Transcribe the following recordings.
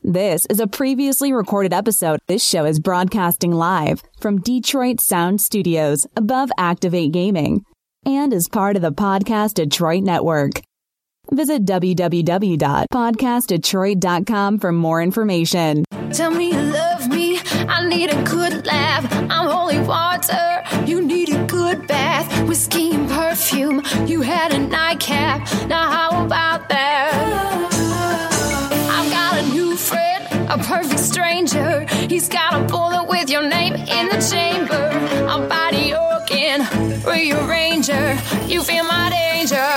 This is a previously recorded episode. This show is broadcasting live from Detroit Sound Studios above Activate Gaming and is part of the Podcast Detroit Network. Visit www.podcastdetroit.com for more information. Tell me you love me, I need a good laugh. I'm holy water, you need a good bath. Whiskey and perfume, you had a nightcap. Now how about that? I've got a new friend, a perfect stranger. He's got a bullet with your name in the chamber. I'm body organ, rearranger. You feel my danger.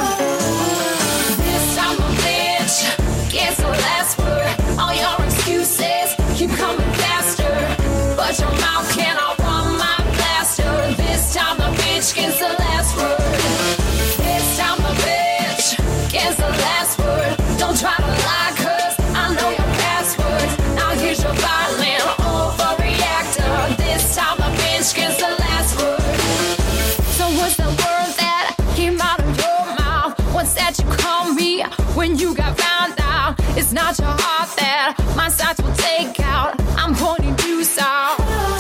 This time a bitch gets the last word. All your excuses keep coming faster, but your mouth cannot run my blaster. This time the bitch gets the last word. This time the bitch gets the last word. Don't try to lie, cause I know your passwords. Now here's your violent overreactor. This time the bitch gets the last word. So what's the word that came out of your mouth? What's that you call me when you got found out? It's not your heart that my sights will take out. I'm pointing you south.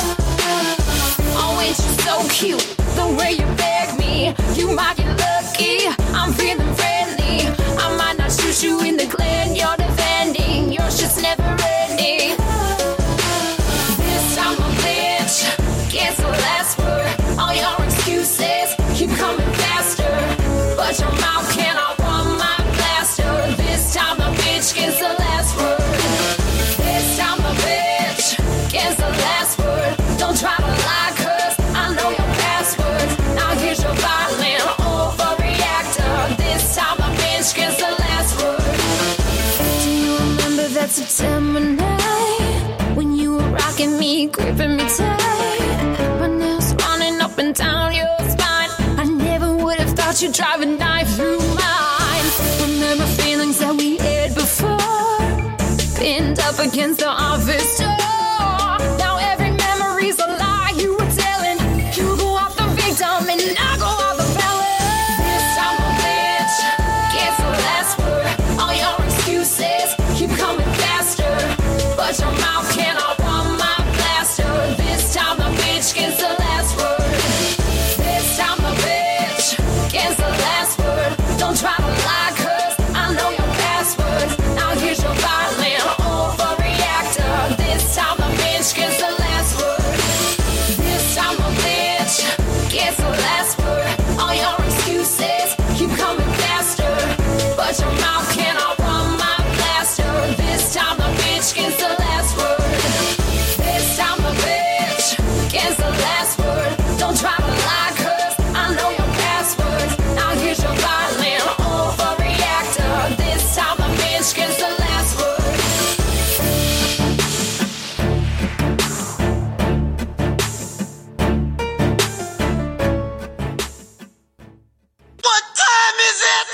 Oh, ain't you so cute? The way you beg me, you might get lucky. I'm feeling friendly. I might not shoot you in the glen you're defending. Your shit's never ending. This time a bitch gets the last word. All your excuses keep coming faster, but your mouth cannot run my blaster. This time the bitch gets the last word. This time the bitch gets the last word. Don't try to lie, cause I know your passwords. Now here's your violent overreactor. This time the bitch gets the last word. Do you remember that September night when you were rocking me, gripping me tight? My nails running up and down your spine. I never would have thought you'd drive a knife through mine. Remember feelings that we had before, pinned up against the office door. Now every memory's a lie you were telling. You go off the victim and I go off the felon. This time a bitch gets the last word. All your excuses keep coming faster, but your mouth cannot run my blaster. This time the bitch gets the last word. This time the bitch gets the last word. Don't try to lie, cause I know your passwords. Now here's your violent overreactor. This time the bitch gets the last word. This time the bitch gets the last word. All your excuses keep coming faster, but your mouth cannot run my blaster. This time the bitch gets the last word. This time the bitch gets the last word. Don't try to lie, cause I know your passwords. Now here's your violent overreactor. This time the bitch gets the last word. What time is it?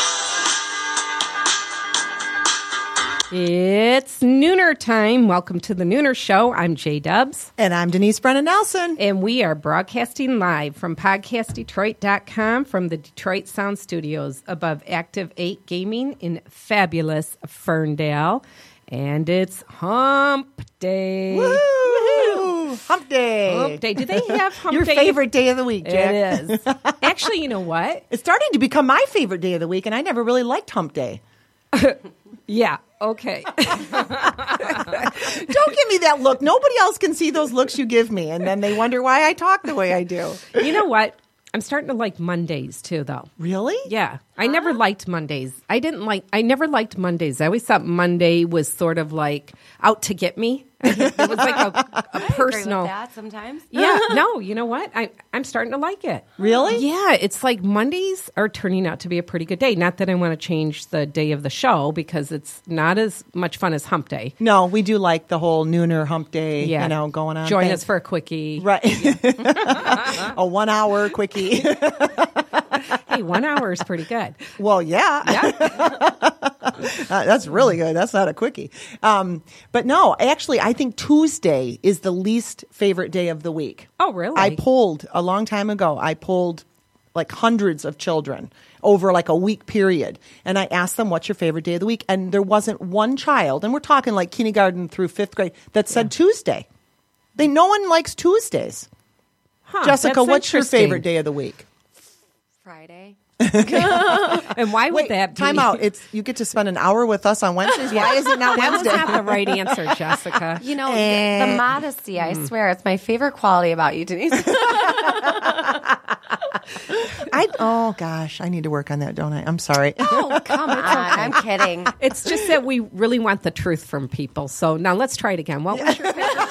It's Nooner time. Welcome to the Nooner Show. I'm Jay Dubs, And I'm Denise Brennan Nelson. and we are broadcasting live from podcastdetroit.com from the Detroit Sound Studios above Active 8 Gaming in fabulous Ferndale. And it's Hump Day. Woo! Hump Day. Hump Day. Do they have Hump Your Day? favorite day of the week, Jack. It is. Actually, you know what? It's starting to become my favorite day of the week, and I never really liked Hump Day. Yeah, okay. Don't give me that look. Nobody else can see those looks you give me, and then they wonder why I talk the way I do. You know what? I'm starting to like Mondays too, though. Really? Yeah. I never liked Mondays. I never liked Mondays. I always thought Monday was sort of like out to get me. It was like a personal. Agree with that sometimes. Yeah. No, you know what? I'm starting to like it. Really? Yeah. It's like Mondays are turning out to be a pretty good day. Not that I want to change the day of the show because it's not as much fun as Hump Day. No, we do like the whole Nooner Hump Day, Yeah. going on. Join thing. us for a quickie. Right. A 1 hour quickie. Hey, 1 hour is pretty good. Well, yeah. That's really good. That's not a quickie. But no, actually, I think Tuesday is the least favorite day of the week. Oh, really? I polled a long time ago. I polled like hundreds of children over like a week period. And I asked them, what's your favorite day of the week? And there wasn't one child, and we're talking like kindergarten through 5th grade, that said Tuesday. No one likes Tuesdays. Jessica, that's what's your interesting. favorite day of the week? Friday. And why would Wait, that be? time out. You get to spend an hour with us on Wednesdays. Why is it not That was Wednesday? not the right answer, Jessica. You know, the modesty, I swear, it's my favorite quality about you, Denise. Oh gosh, I need to work on that, don't I? I'm sorry. Oh, come on. I'm kidding. It's just that we really want the truth from people. So now let's try it again. What was your favorite?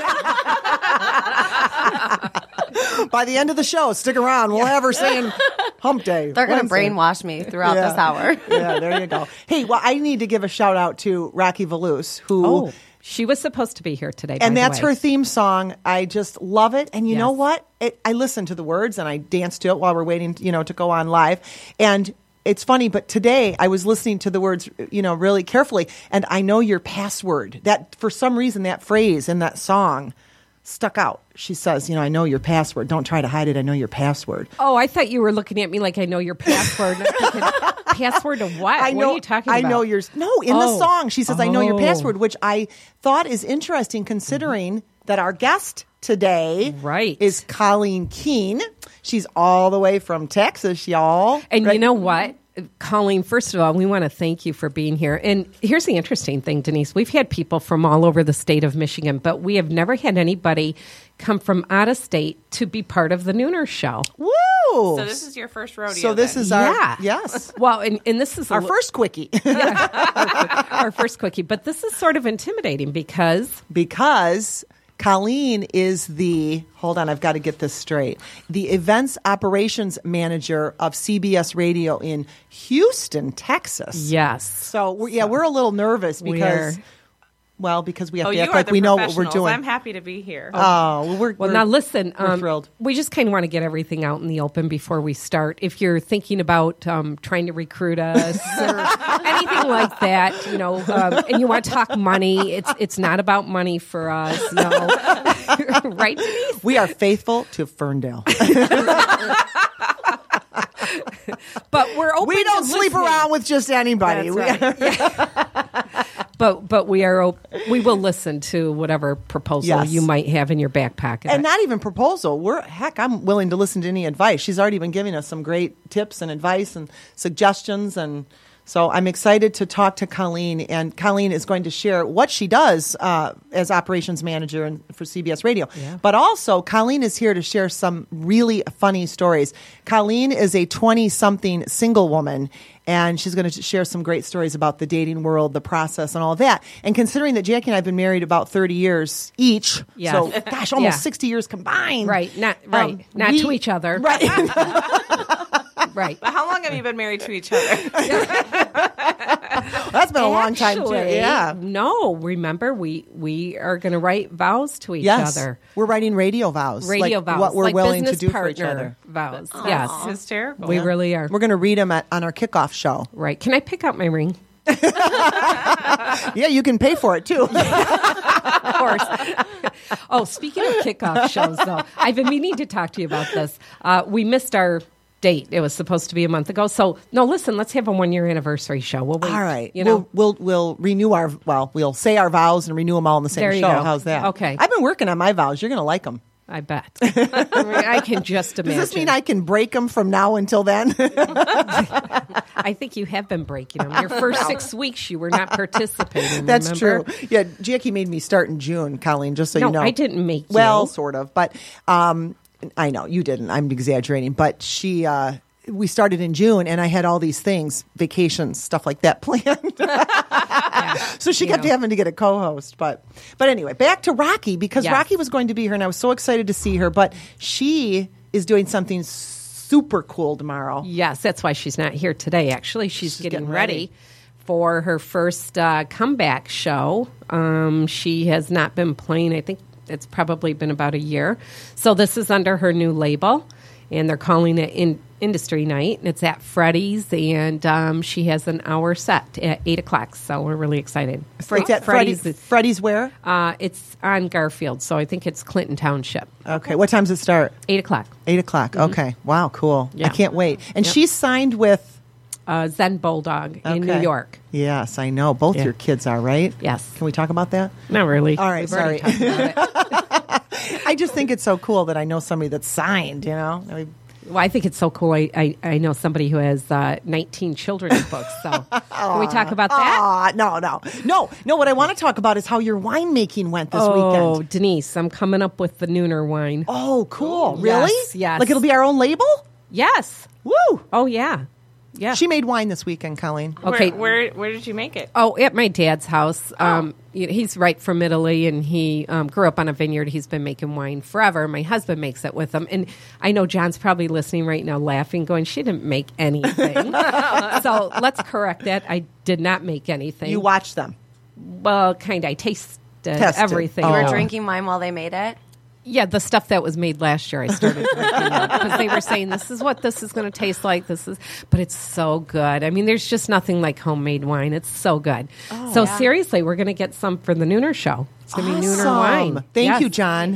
By the end of the show, stick around. We'll have her saying hump day. They're going to Wednesday. brainwash me throughout this hour. Yeah, there you go. Hey, well, I need to give a shout out to Rocky Valus, who, She was supposed to be here today. by and the that's way. her theme song. I just love it. And you know Yes. what? I listen to the words and I dance to it while we're waiting, to go on live. And it's funny, but today I was listening to the words, really carefully. And I know your password. That for some reason, that phrase in that song stuck out. She says, I know your password. Don't try to hide it. I know your password. Oh, I thought you were looking at me like I know your password. And I'm thinking, password to what? What are you talking about? I know yours. No, in the song, she says, I know your Oh. password, which I thought is interesting considering that our guest today Right. is Colleen Keene. She's all the way from Texas, y'all. And Right? you know what? Colleen, first of all, we want to thank you for being here. And here's the interesting thing, Denise. We've had people from all over the state of Michigan, but we have never had anybody come from out of state to be part of the Nooner Show. Woo! So this is your first rodeo. So this then. is our, Yeah. yes, Well, and this is our first quickie. our first quickie. But this is sort of intimidating because Because Colleen is hold on, I've got to get this straight, the events operations manager of CBS Radio in Houston, Texas. yes. So we're a little nervous because, because we have to you act are like the we know what we're professionals. doing. I'm happy to be here. We're Now listen, we're thrilled. We just kind of want to get everything out in the open before we start. If you're thinking about trying to recruit us or anything like that, and you want to talk money, it's not about money for us. No, right, Denise? We are faithful to Ferndale. But we're open. We don't to sleep listening. around with just anybody. That's right. But we will listen to whatever proposal Yes. you might have in your back pocket. And not even proposal. I'm willing to listen to any advice. She's already been giving us some great tips and advice and suggestions. And so I'm excited to talk to Colleen. And Colleen is going to share what she does as operations manager for CBS Radio. Yeah. But also, Colleen is here to share some really funny stories. Colleen is a 20-something single woman. And she's going to share some great stories about the dating world, the process, and all of that. And considering that Jackie and I have been married about 30 years each, Yes. so gosh, almost Yeah. 60 years combined. right, not to each other. Right. Right. But how long have you been married to each other? That's been a long time too. Actually, Yeah. No, remember we are going to write vows to each Yes. other. We're writing radio vows. Radio like vows, what we're like willing to business do for each partner other. vows. Yes, Hysterical. we really are. We're going to read them on our kickoff show. Right? Can I pick up my ring? Yeah, you can pay for it too. Of course. Oh, speaking of kickoff shows, though, I've been meaning to talk to you about this. We missed our date. It was supposed to be a month ago. So, no, listen, let's have a 1-year anniversary show. We'll wait. All right. You know, we'll renew we'll say our vows and renew them all in the same There you show. go. How's that? Okay. I've been working on my vows. You're going to like them. I bet. I mean, I can just imagine. Does this mean I can break them from now until then? I think you have been breaking them. Your first 6 weeks, you were not participating. That's remember? true. Yeah, Jackie made me start in June, Colleen, just so No, you know. I didn't make you. Well, sort of. But I know you didn't. I'm exaggerating. But we started in June, and I had all these things, vacations, stuff like that planned. So she kept having to get a co-host. But anyway, back to Rocky, because Yes. Rocky was going to be here, and I was so excited to see her. But she is doing something super cool tomorrow. Yes, that's why she's not here today. Actually, she's getting getting ready for her first comeback show. She has not been playing. I think it's probably been about a year. So this is under her new label, and they're calling it Industry Night. And it's at Freddy's, and she has an hour set at 8 o'clock. So we're really excited. It's at Freddy's where? It's on Garfield, so I think it's Clinton Township. Okay. What time does it start? 8 o'clock. 8 o'clock. Okay. Wow, cool. Yeah. I can't wait. And she's signed with Zen Bulldog in New Okay. York. Yes, I know. Both Yeah. your kids are, right? Yes. Can we talk about that? Not really. All right, We've already sorry. talked about it. I just think it's so cool that I know somebody that's signed, you know? I mean, Well, I think it's so cool. I know somebody who has 19 children's books. So can we talk about that? No. What I want to talk about is how your winemaking went this Oh, weekend. Denise, I'm coming up with the Nooner wine. Oh, cool. Yes, Really? yes. Like it'll be our own label? Yes. Woo! Oh, yeah. Yeah. She made wine this weekend, Colleen. Okay. Where did you make it? Oh, at my dad's house. He's right from Italy, and he grew up on a vineyard. He's been making wine forever. My husband makes it with him. And I know John's probably listening right now laughing, going, she didn't make anything. So let's correct that. I did not make anything. You watched them. Well, kind of. I tasted Tested. everything. Oh. You were Oh. drinking wine while they made it? Yeah, the stuff that was made last year, I started drinking because they were saying this is what this is going to taste like. But it's so good. I mean, there's just nothing like homemade wine. It's so good. So seriously, we're going to get some for the Nooner show. It's going to be Nooner wine. Thank Yes. you, John.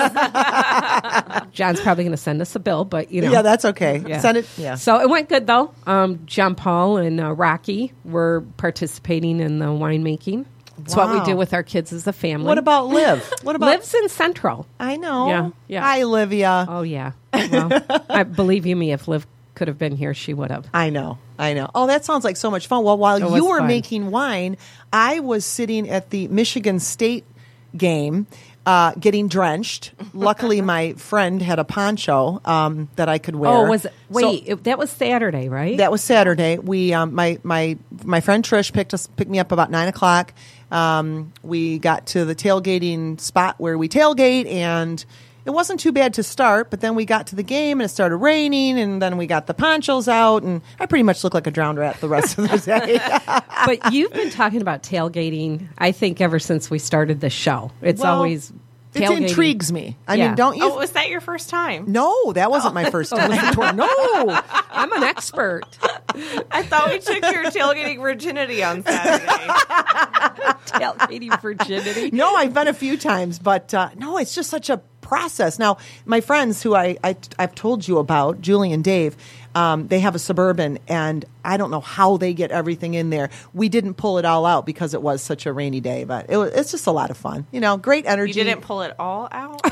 Yes. John's probably going to send us a bill, but you know. Yeah, that's okay. Yeah. Send it. Yeah. So it went good though. John Paul and Rocky were participating in the winemaking. It's what we Wow. do with our kids as a family. What about Liv? What about Lives in Central? I know. Yeah, yeah. Hi, Olivia. Oh yeah. Well, I believe you me. If Liv could have been here, she would have. I know. Oh, that sounds like so much fun. Well, while It you was were fun. making wine, I was sitting at the Michigan State game, getting drenched. Luckily, my friend had a poncho that I could wear. Oh, was it? So- Wait, that was Saturday, right? that was Saturday. We my friend Trish picked me up about 9:00. We got to the tailgating spot where we tailgate, and it wasn't too bad to start. But then we got to the game, and it started raining, and then we got the ponchos out, and I pretty much looked like a drowned rat the rest of the day. But you've been talking about tailgating, I think, ever since we started the show. It's Well, always it tailgating. intrigues me. I Yeah. mean, don't you? Oh, was that your first time? No, that wasn't my first time. No. I'm an expert. I thought we took your tailgating virginity on Saturday. Tailgating virginity. No, I've been a few times, but no, it's just such a process. Now, my friends who I've told you about, Julie and Dave, they have a Suburban, and I don't know how they get everything in there. We didn't pull it all out because it was such a rainy day, but it's just a lot of fun. You know, great energy. You didn't pull it all out?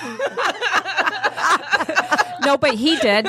No, but he did.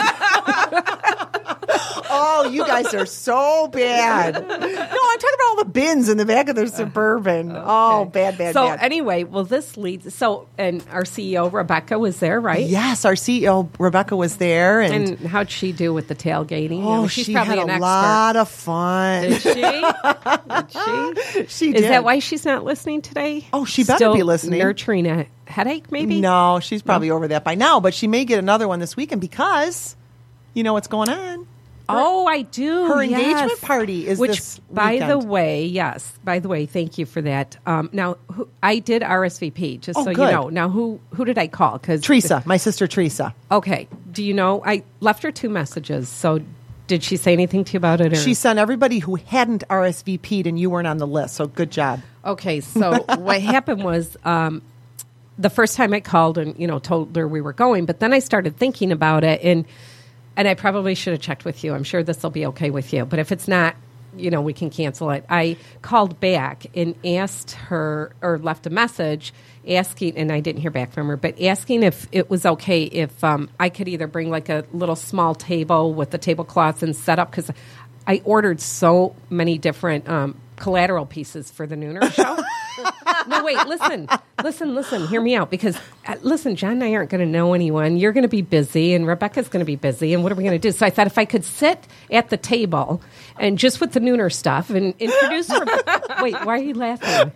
Oh, you guys are so bad. No, I'm talking about all the bins in the back of their Suburban. Oh, bad. So anyway, well, this leads. So, and our CEO Rebecca was there, right? Yes, our CEO Rebecca was there, And how'd she do with the tailgating? oh, she's she probably had an a expert. lot of fun. Did she? Did she? She Is did. that why she's not listening today? Oh, she better Still be listening. Nurturing a headache, maybe? No, she's probably over that by now, but she may get another one this weekend because you know what's going on. Oh, I do. Her yes. engagement party is Which, this by the weekend. way, yes. By the way, thank you for that. Now, I did RSVP, just Oh, so good. you know. Now, who did I call? Because Teresa, my sister Teresa. Okay. Do you know? I left her 2 messages. So, did she say anything to you about it? Or? She sent everybody who hadn't RSVP'd, and you weren't on the list. So good job. Okay, so what happened was the first time I called and told her we were going, but then I started thinking about it, and I probably should have checked with you. I'm sure this will be okay with you, but if it's not, we can cancel it. I called back and asked her, or left a message asking, and I didn't hear back from her, but asking if it was okay if I could either bring like a little small table with the tablecloths and set up, because I ordered so many different collateral pieces for the Nooner show. No, wait, listen, hear me out, because listen, John and I aren't going to know anyone. You're going to be busy, and Rebecca's going to be busy, and what are we going to do? So I thought if I could sit at the table and just with the Nooner stuff and introduce her. Wait, why are you laughing?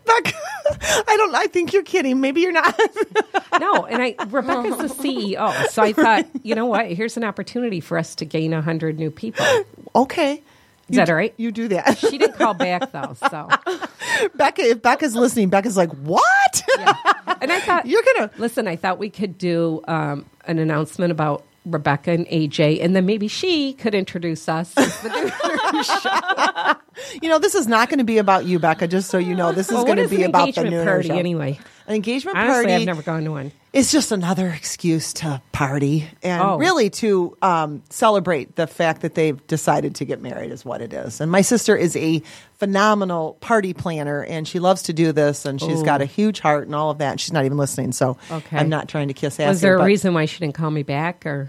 I think you're kidding. Maybe you're not. No, and Rebecca's the CEO, so I thought, you know what? Here's an opportunity for us to gain 100 new people. Okay. Is that all right? You do that. She didn't call back though, so. Becca, if Becca's listening, Becca's like, what? Yeah. And I thought, You're gonna- listen. I thought we could do an announcement about Rebecca and AJ, and then maybe she could introduce us as the Nooner show. This is not going to be about you, Becca, just so you know. This is Well, going what to is be an about the engagement Nooner party show. anyway? An engagement Honestly, party. I've never gone to one. It's just another excuse to party and Oh. really to celebrate the fact that they've decided to get married is what it is. And my sister is a phenomenal party planner, and she loves to do this, and she's got a huge heart and all of that. And she's not even listening, so Okay. I'm not trying to kiss ass. Was there here, a but reason why she didn't call me back? Or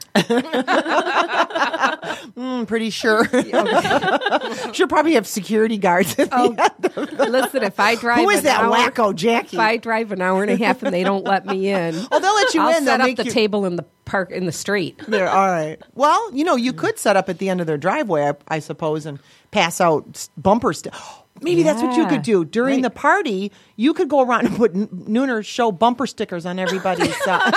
I'm pretty sure. She'll probably have security guards. At the end. listen, if I drive Who is an that hour- wacko Jackie? If I drive an hour and a half and they don't let me in, Oh, they'll let you I'll in. set They'll up make the you. table in the park in the street. There, all right. Well, you could set up at the end of their driveway, I suppose, and pass out bumper stickers. Maybe that's what you Yeah. could do during Right. the party. You could go around and put Nooner Show bumper stickers on everybody's.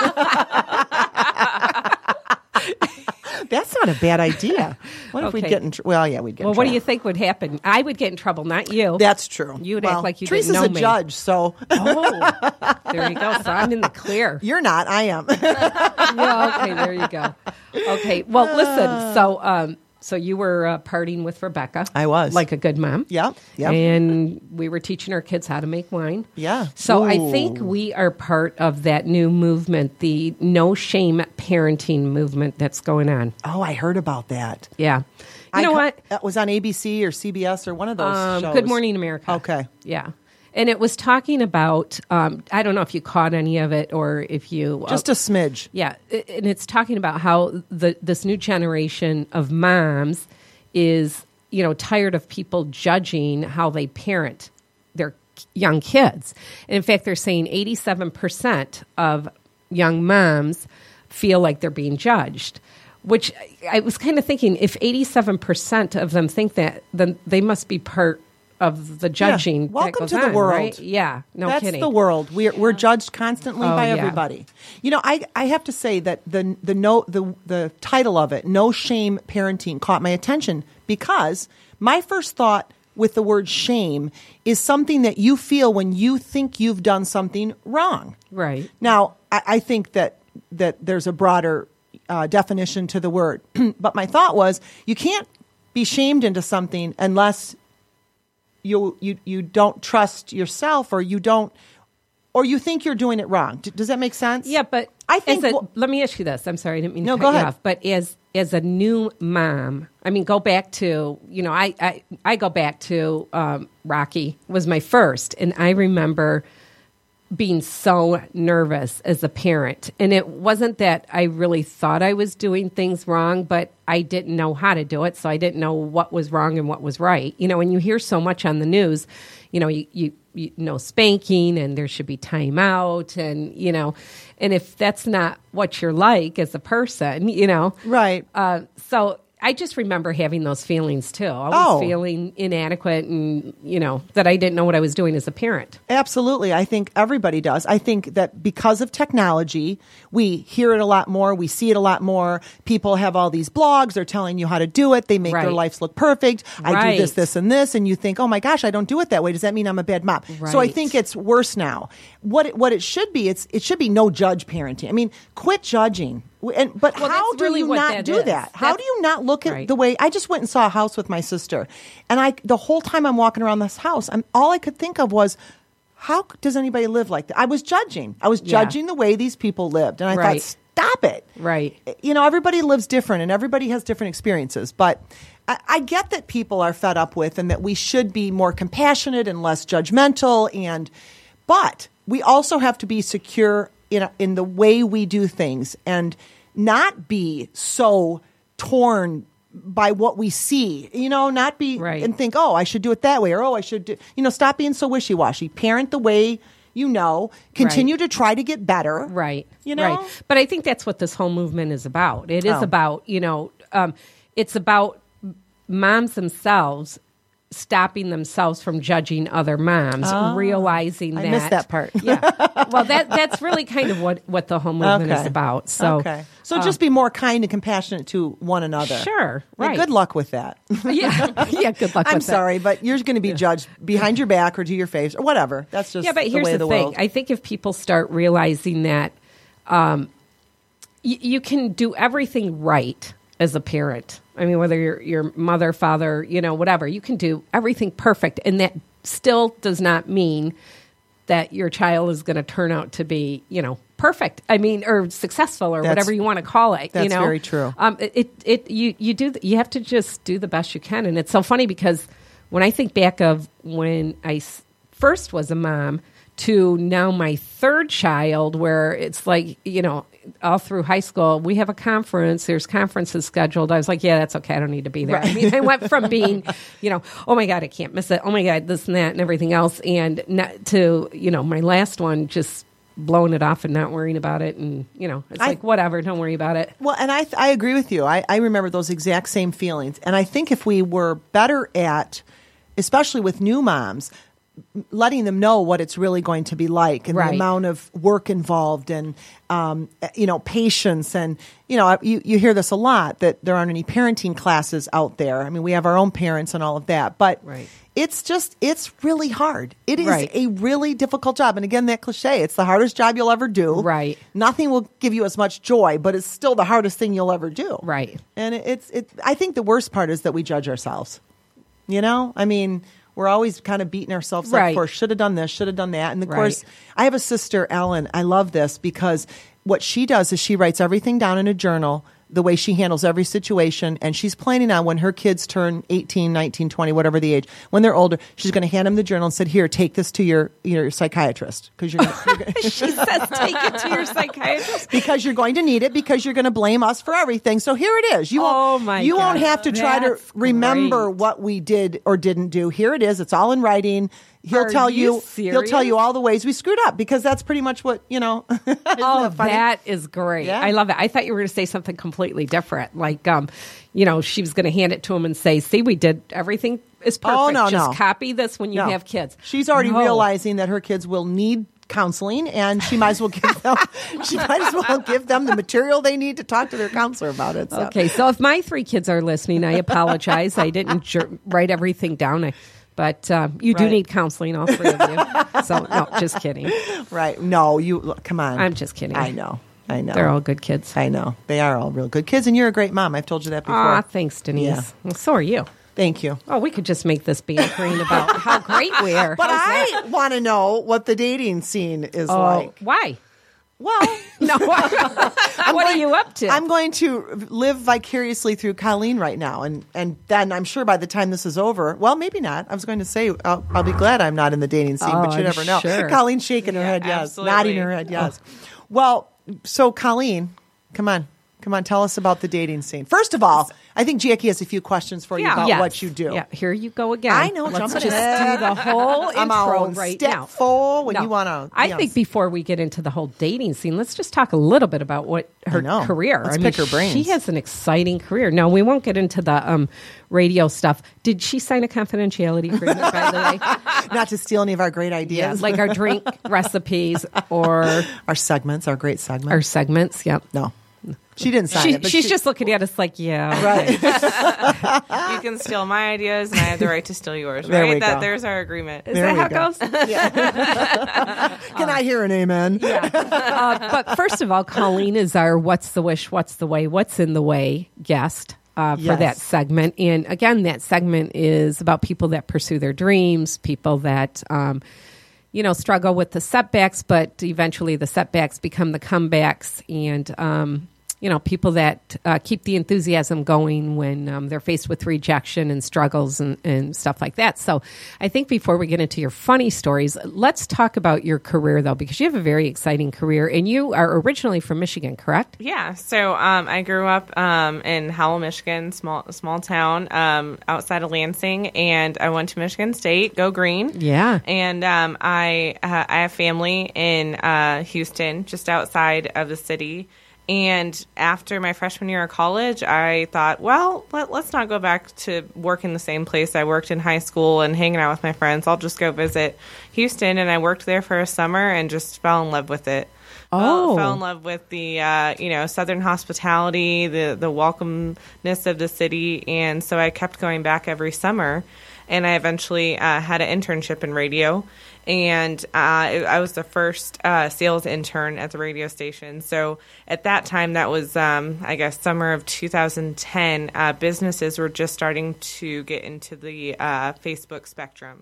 That's not a bad idea. What if we Okay. get in? Well, yeah, we'd get. Well, in what do trouble. you think would happen? I would get in trouble, not you. That's true. You'd well, act like you Teresa's didn't know a me. judge, so Oh, there you go. So I'm in the clear. you're not. I am. Yeah, okay, there you go. Okay, well, listen. So you were partying with Rebecca. I was. like a good mom. Yep, yep. And we were teaching our kids how to make wine. Yeah. So I Ooh. think we are part of that new movement, the no shame parenting movement that's going on. Oh, I heard about that. Yeah. You know what? That was on ABC or CBS or one of those shows. Good Morning America. Okay. Yeah. And it was talking about, I don't know if you caught any of it or if you. Just a smidge. Yeah. And it's talking about how this new generation of moms is, tired of people judging how they parent their young kids. And in fact, they're saying 87% of young moms feel like they're being judged. Which I was kind of thinking, if 87% of them think that, then they must be part of the judging. that Welcome goes to the on, world. right? Yeah, no That's kidding. the world. We're judged constantly Oh, by yeah. everybody. I have to say that the title of it, No Shame Parenting, caught my attention because my first thought with the word shame is something that you feel when you think you've done something wrong. Right. Now, I think that there's a broader definition to the word, but my thought was you can't be shamed into something unless you don't trust yourself or you think you're doing it wrong. Does that make sense? Yeah, but I think let me ask you this. I'm sorry, I didn't mean No, to go cut you ahead. off. But as a new mom, I mean, go back to I go back to Rocky was my first, and I remember being so nervous as a parent. And it wasn't that I really thought I was doing things wrong, but I didn't know how to do it. So I didn't know what was wrong and what was right. And you hear so much on the news, you know, spanking and there should be time out and, and if that's not what you're like as a person, Right. So I just remember having those feelings too. I was Oh. feeling inadequate and, that I didn't know what I was doing as a parent. Absolutely. I think everybody does. I think that because of technology, we hear it a lot more. We see it a lot more. People have all these blogs. They're telling you how to do it. They make their Right. lives look perfect. I Right. do this, this, and this. And you think, oh my gosh, I don't do it that way. Does that mean I'm a bad mom? So I Right. think it's worse now. What it should be, it should be no judge parenting. I mean, quit judging. But Well, how that's do really you what not that do is. that? How do you not look at Right. the way I just went and saw a house with my sister, and the whole time I'm walking around this house, all I could think of was, how does anybody live like that? I was judging. I was Yeah. judging the way these people lived, and I Right. thought, stop it. Right. Everybody lives different, and everybody has different experiences, but. I get that people are fed up with, and that we should be more compassionate and less judgmental, but we also have to be secure in the way we do things, and not be so torn by what we see, not be Right. and think, oh, I should do it that way, or oh, I should do, stop being so wishy-washy. Parent the way continue to try to get better. Right. Right. But I think that's what this whole movement is about. It is Oh. about, it's about moms themselves stopping themselves from judging other moms, realizing I that. missed that part. Yeah. Well, that's really kind of what the whole movement is about. So, So just be more kind and compassionate to one another. Sure. Yeah, Right. good luck with that. yeah. Yeah. Good luck I'm with that. sorry, but you're going to be judged behind your back or to your face or whatever. That's just Yeah, but the here's way the of the thing. world. I think if people start realizing that you can do everything right as a parent. I mean, whether you're your mother, father, whatever, you can do everything perfect. And that still does not mean that your child is going to turn out to be, perfect. I mean, or successful, or That's- whatever you want to call it. that's you know? very true. You have to just do the best you can, and it's so funny because when I think back of when I first was a mom to now my third child, where it's like, all through high school, we have a conference, there's conferences scheduled. I was like, yeah, that's okay. I don't need to be there. Right. I mean, I went from being, oh my God, I can't miss it. Oh my God, this and that and everything else. And not to, my last one, just blowing it off and not worrying about it. And, it's like, whatever, don't worry about it. Well, and I agree with you. I remember those exact same feelings. And I think if we were better at, especially with new moms, letting them know what it's really going to be like and Right. the amount of work involved and, patience. And, you hear this a lot that there aren't any parenting classes out there. I mean, we have our own parents and all of that, but Right. it's really hard. It is Right. a really difficult job. And again, that cliche, it's the hardest job you'll ever do. Right. Nothing will give you as much joy, but it's still the hardest thing you'll ever do. Right. And I think the worst part is that we judge ourselves. I mean, we're always kind of beating ourselves up Right. for should have done this, should have done that. And of Right. course, I have a sister, Ellen. I love this because what she does is she writes everything down in a journal, the way she handles every situation. And she's planning on when her kids turn 18, 19, 20, whatever the age, when they're older, she's going to hand them the journal and said, here, take this to your psychiatrist. Because you're gonna, She says, take it to your psychiatrist. because you're going to need it because you're going to blame us for everything. So here it is. You won't, Oh, my you won't God. have to try to That's remember great. what we did or didn't do. Here it is. It's all in writing. He'll Are tell you He'll tell you serious? all the ways we screwed up because that's pretty much what, Oh, that funny? that is great. Yeah. I love it. I thought you were going to say something completely different. Like, she was going to hand it to him and say, see, we did everything is perfect. Oh, no, Just no. copy this when you No. have kids. She's already No. realizing that her kids will need counseling and she might as well give them the material they need to talk to their counselor about it. So. Okay, so if my 3 kids are listening, I apologize. I didn't write everything down. But you do Right. need counseling, all 3 of you. So, no, just kidding. Right. No, come on. I'm just kidding. I know. They're all good kids. I know. They are all real good kids and you're a great mom. I've told you that before. Aw, thanks, Denise. Yeah. Well, so are you. Thank you. Oh, we could just make this bantering about how great we are. But How's that? I want to know what the dating scene is like. Why? Well, No. What are you up to? I'm going to live vicariously through Colleen right now, and then I'm sure by the time this is over, well, maybe not. I was going to say I'll be glad I'm not in the dating scene, but you I'm never know. sure. Colleen's shaking her head, yes, absolutely. nodding her head, yes. Well, so Colleen, come on, tell us about the dating scene. First of all, I think Jackie has a few questions for you Yeah. about Yes. what you do. Yeah, here you go again. I know, Let's jumping just ahead. do the whole I'm intro on right step now. full when No. you want to. I think before we get into the whole dating scene, let's just talk a little bit about what her know. career. Let's pick her brains. She has an exciting career. No, we won't get into the radio stuff. Did she sign a confidentiality agreement, by the way? not to steal any of our great ideas, Like our drink recipes or our segments, our great segments. our segments. Yep. No, she didn't sign it. But She's just looking at us like, yeah. right. You can steal my ideas, and I have the right to steal yours. There Right? we go. There's our agreement. Is There that we how it go. goes? Can I hear an amen? But first of all, Colleen is our What's the Wish, What's the Way, What's in the Way guest for Yes. that segment. And again, that segment is about people that pursue their dreams, people that, struggle with the setbacks, but eventually the setbacks become the comebacks. And, people that keep the enthusiasm going when they're faced with rejection and struggles and stuff like that. So I think before we get into your funny stories, let's talk about your career, though, because you have a very exciting career. And you are originally from Michigan, correct? Yeah, so I grew up in Howell, Michigan, small town outside of Lansing, and I went to Michigan State, go green. Yeah. And I have family in Houston, just outside of the city. And after my freshman year of college, I thought, well, let's not go back to work in the same place I worked in high school and hanging out with my friends. I'll just go visit Houston. And I worked there for a summer and just fell in love with it. Oh. Fell in love with the Southern hospitality, the welcomeness of the city, and so I kept going back every summer. And I eventually had an internship in radio, and I was the first sales intern at the radio station. So at that time, that was summer of 2010. Businesses were just starting to get into the Facebook spectrum.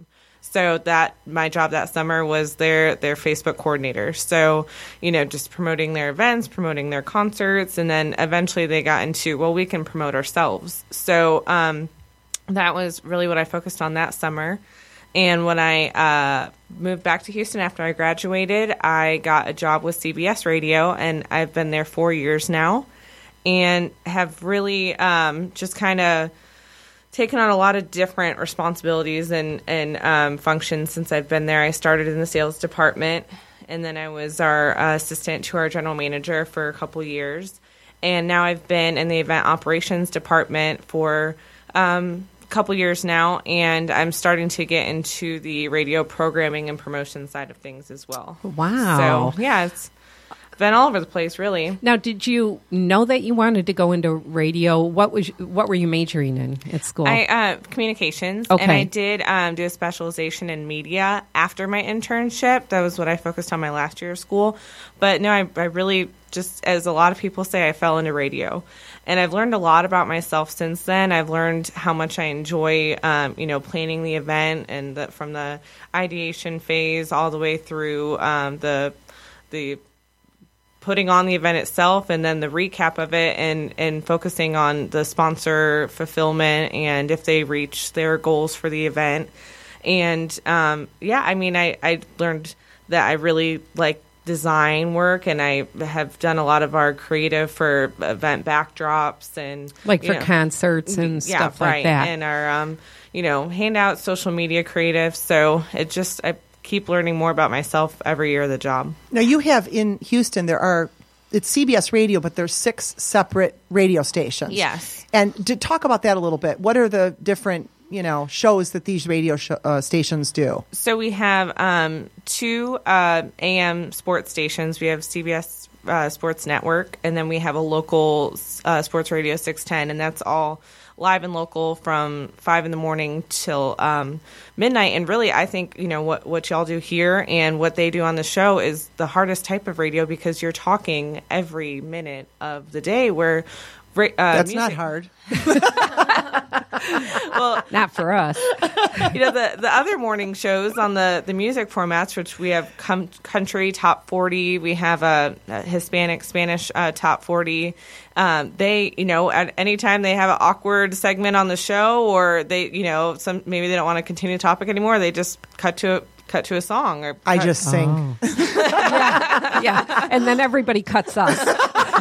So that my job that summer was their Facebook coordinator. So, just promoting their events, promoting their concerts, and then eventually they got into, well, we can promote ourselves. So that was really what I focused on that summer. And when I moved back to Houston after I graduated, I got a job with CBS Radio, and I've been there 4 years now, and have really just kind of taken on a lot of different responsibilities and functions since I've been there. I started in the sales department, and then I was our assistant to our general manager for a couple years. And now I've been in the event operations department for couple years now, and I'm starting to get into the radio programming and promotion side of things as well. Wow. So, yeah, it's been all over the place, really. Now, did you know that you wanted to go into radio? What were you majoring in at school? Communications. Okay. And I did do a specialization in media after my internship. That was what I focused on my last year of school. But no, I really, just as a lot of people say, I fell into radio. And I've learned a lot about myself since then. I've learned how much I enjoy, planning the event, and from the ideation phase all the way through the putting on the event itself, and then the recap of it, and focusing on the sponsor fulfillment and if they reach their goals for the event. And I learned that I really like design work, and I have done a lot of our creative for event backdrops and for concerts and stuff like that, and our handouts, social media creative. So I keep learning more about myself every year of the job. Now you have in Houston, it's CBS Radio, but there's 6 separate radio stations. Yes. And to talk about that a little bit, what are the different shows that these radio stations do? So we have 2 AM sports stations. We have CBS Sports Network, and then we have a local sports radio 610, and that's all live and local from 5 in the morning till midnight. And really, I think what y'all do here and what they do on the show is the hardest type of radio, because you're talking every minute of the day. Where that's music, not hard. Well, not for us. The other morning shows on the music formats, which we have country top 40, we have a Hispanic Spanish top 40. They, at any time they have an awkward segment on the show, or they, maybe they don't want to continue the topic anymore, they just cut to a song. Or I just sing. Yeah, and then everybody cuts us.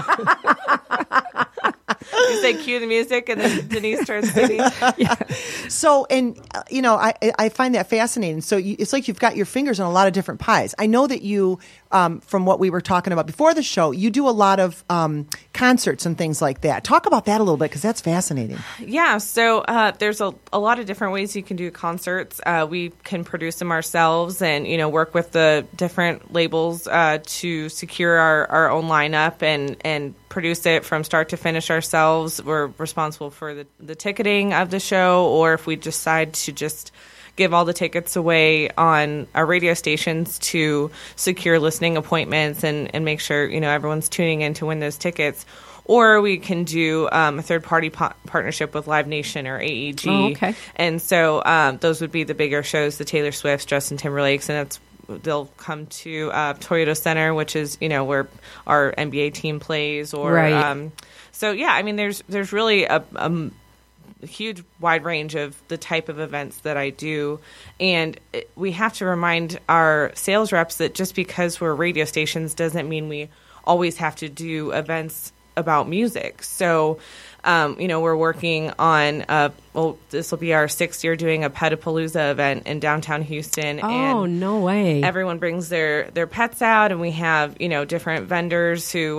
You say cue the music, and then Denise starts singing. Yeah. So, and I find that fascinating. So it's like you've got your fingers in a lot of different pies. I know that you, from what we were talking about before the show, you do a lot of concerts and things like that. Talk about that a little bit, because that's fascinating. Yeah, so there's a lot of different ways you can do concerts. We can produce them ourselves, and work with the different labels to secure our own lineup and produce it from start to finish ourselves. We're responsible for the ticketing of the show, or if we decide to just give all the tickets away on our radio stations to secure listening appointments and make sure everyone's tuning in to win those tickets. Or we can do a third-party partnership with Live Nation or AEG. Oh, okay. And so those would be the bigger shows, the Taylor Swifts, Justin Timberlakes, and they'll come to Toyota Center, which is where our NBA team plays. Or right. So yeah, I mean, there's really a huge wide range of the type of events that I do, and we have to remind our sales reps that just because we're radio stations doesn't mean we always have to do events about music. So we're working on this will be our 6th year doing a Petapalooza event in downtown Houston. Oh, and no way. Everyone brings their pets out, and we have, different vendors who,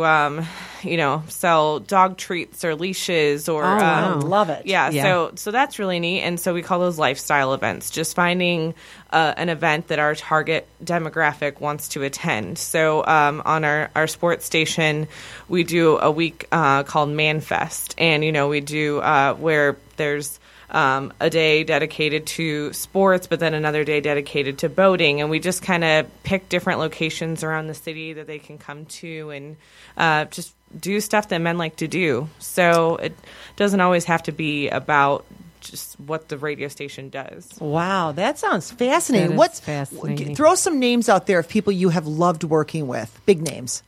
sell dog treats or leashes or. Wow. Love it. Yeah. So that's really neat. And so we call those lifestyle events, just finding an event that our target demographic wants to attend. So on our sports station, we do a week called ManFest. And, we do where there's a day dedicated to sports, but then another day dedicated to boating. And we just kind of pick different locations around the city that they can come to and just do stuff that men like to do. So it doesn't always have to be about just what the radio station does. Wow, that sounds fascinating. That is fascinating. Throw some names out there of people you have loved working with. Big names.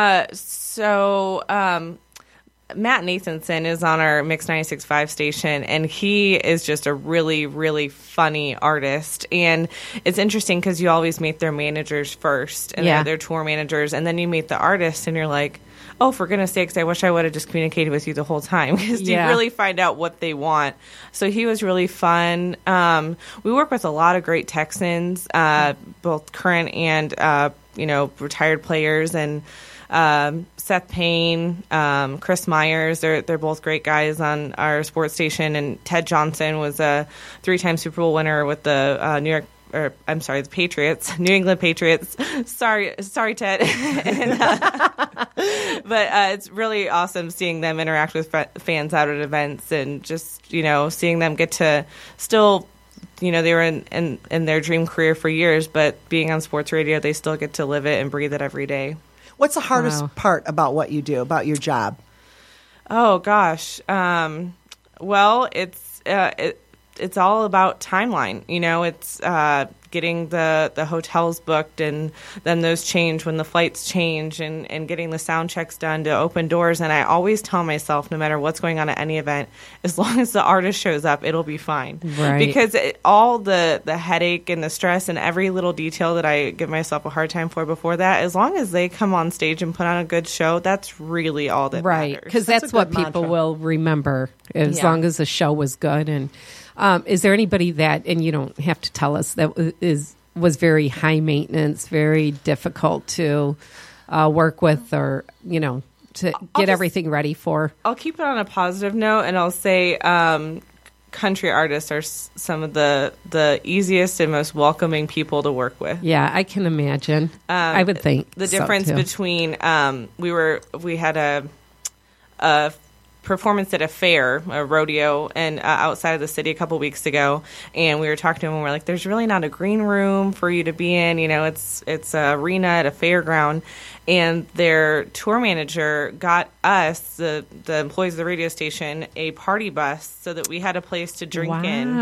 Matt Nathanson is on our Mix 96.5 station, and he is just a really, really funny artist. And it's interesting because you always meet their managers first, and Yeah. their tour managers, and then you meet the artists, and you're like, oh, for goodness sakes, I wish I would have just communicated with you the whole time, because Yeah. you really find out what they want. So he was really fun. We work with a lot of great Texans, both current and retired players, and Seth Payne, Chris Myers, they're both great guys on our sports station, and Ted Johnson was a 3-time Super Bowl winner with the the Patriots, New England Patriots. Sorry, Ted. But it's really awesome seeing them interact with fans out at events, and just seeing them get to still. They were in their dream career for years, but being on sports radio, they still get to live it and breathe it every day. What's the hardest Wow. part about what you do, about your job? Oh gosh. Well, it's all about timeline. It's getting the hotels booked, and then those change when the flights change, and getting the sound checks done to open doors. And I always tell myself, no matter what's going on at any event, as long as the artist shows up, it'll be fine. Right. Because all the headache and the stress and every little detail that I give myself a hard time for before that, as long as they come on stage and put on a good show, that's really all that Right, matters. because That's that's a what good people mantra. will remember as Yeah. long as the show was good. And is there anybody that, and you don't have to tell us, that was very high maintenance, very difficult to work with, or to get everything ready for? I'll keep it on a positive note, and I'll say country artists are some of the easiest and most welcoming people to work with. Yeah, I can imagine. I would think The so, difference too. between we had a performance at a fair, a rodeo, and outside of the city a couple weeks ago, and we were talking to them, and we're like, there's really not a green room for you to be in, it's an arena at a fairground. And their tour manager got us, the employees of the radio station, a party bus so that we had a place to drink in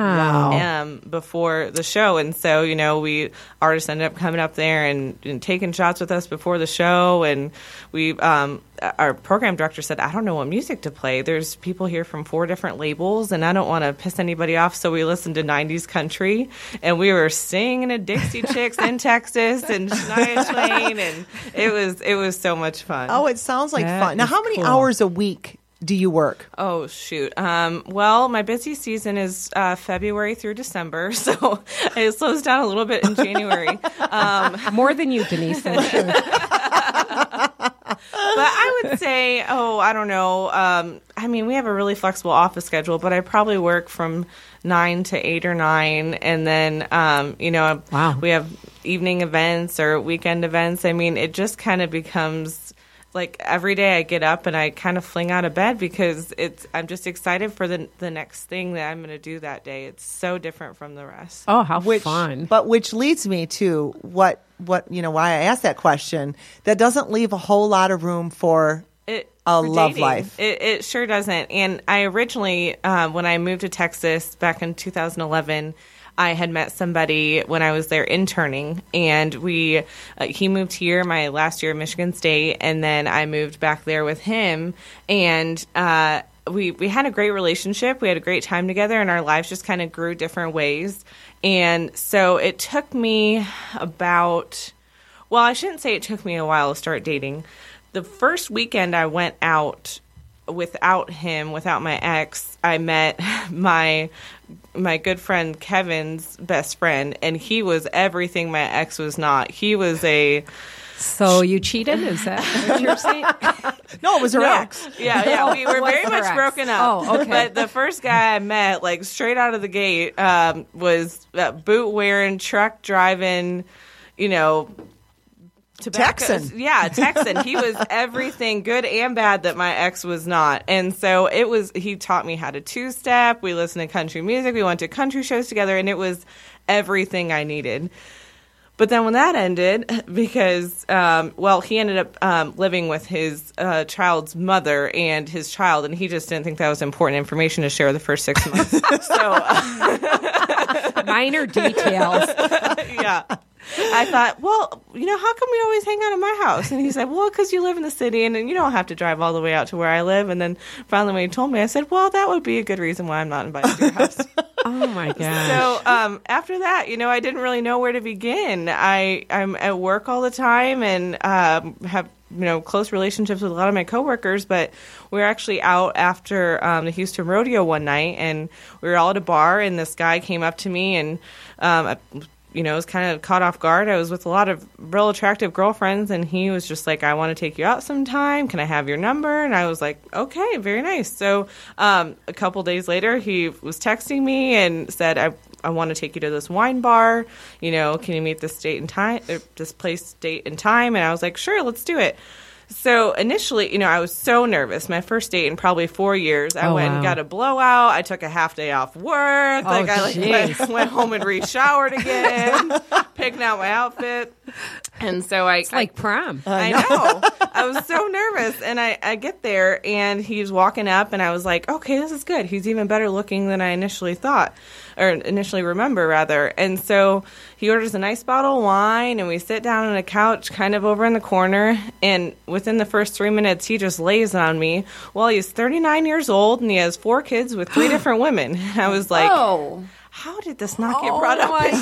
before the show. And so, we artists ended up coming up there and taking shots with us before the show. And we, our program director said, I don't know what music to play. There's people here from 4 different labels, and I don't want to piss anybody off. So we listened to 90s country, and we were singing a Dixie Chicks in Texas and Shania Twain, and it was so much fun. Oh, it sounds like That fun. Now, is how many cool. hours a week do you work? Oh, shoot. Well, my busy season is February through December, so it slows down a little bit in January. More than you, Denise. I'm sure. But I would say, I don't know. We have a really flexible office schedule, but I probably work from 9 to 8 or 9. And then, Wow. we have evening events or weekend events. It just kind of becomes like every day I get up and I kind of fling out of bed because I'm just excited for the next thing that I'm going to do that day. It's so different from the rest. Oh, how fun. But which leads me to why I asked that question. That doesn't leave a whole lot of room for For love dating. life. It sure doesn't. And I originally, when I moved to Texas back in 2011, I had met somebody when I was there interning, and he moved here my last year at Michigan State, and then I moved back there with him, and we had a great relationship. We had a great time together, and our lives just kind of grew different ways. And so it took me I shouldn't say it took me a while to start dating. The first weekend I went out without him, without my ex, I met my good friend Kevin's best friend, and he was everything my ex was not. He was So you cheated? Is that what you're saying? No, it was her No. ex. Yeah, we were Was very her much ex. broken up. Oh, okay. But the first guy I met, like straight out of the gate, was boot wearing, truck driving, tobacco. Texan. Yeah, Texan. He was everything good and bad that my ex was not. And so he taught me how to two-step. We listened to country music. We went to country shows together, and it was everything I needed. But then when that ended, because, he ended up living with his child's mother and his child, and he just didn't think that was important information to share the first 6 months. Minor details. Yeah. I thought, well, how come we always hang out at my house? And he said, well, because you live in the city and you don't have to drive all the way out to where I live. And then finally when he told me, I said, well, that would be a good reason why I'm not invited to your house. Oh, my gosh. So after that, I didn't really know where to begin. I'm at work all the time and have close relationships with a lot of my coworkers, but we were actually out after the Houston Rodeo one night, and we were all at a bar, and this guy came up to me, and I was kind of caught off guard. I was with a lot of real attractive girlfriends, and he was just like, I want to take you out sometime. Can I have your number? And I was like, okay, very nice. So a couple days later, he was texting me and said, I want to take you to this wine bar. Can you meet this date and time, this place, date and time? And I was like, sure, let's do it. So initially, I was so nervous. My first date in probably 4 years, I went and got a blowout. I took a half day off work. I went home and re-showered again, picking out my outfit. And so it's like prom. I know. I was so nervous. And I get there, and he's walking up, and I was like, okay, this is good. He's even better looking than I initially thought. Or initially remember, rather. And so he orders a nice bottle of wine, and we sit down on a couch kind of over in the corner. And within the first 3 minutes, he just lays on me. Well, he's 39 years old, and he has 4 kids with 3 different women. I was like, how did this not get brought up in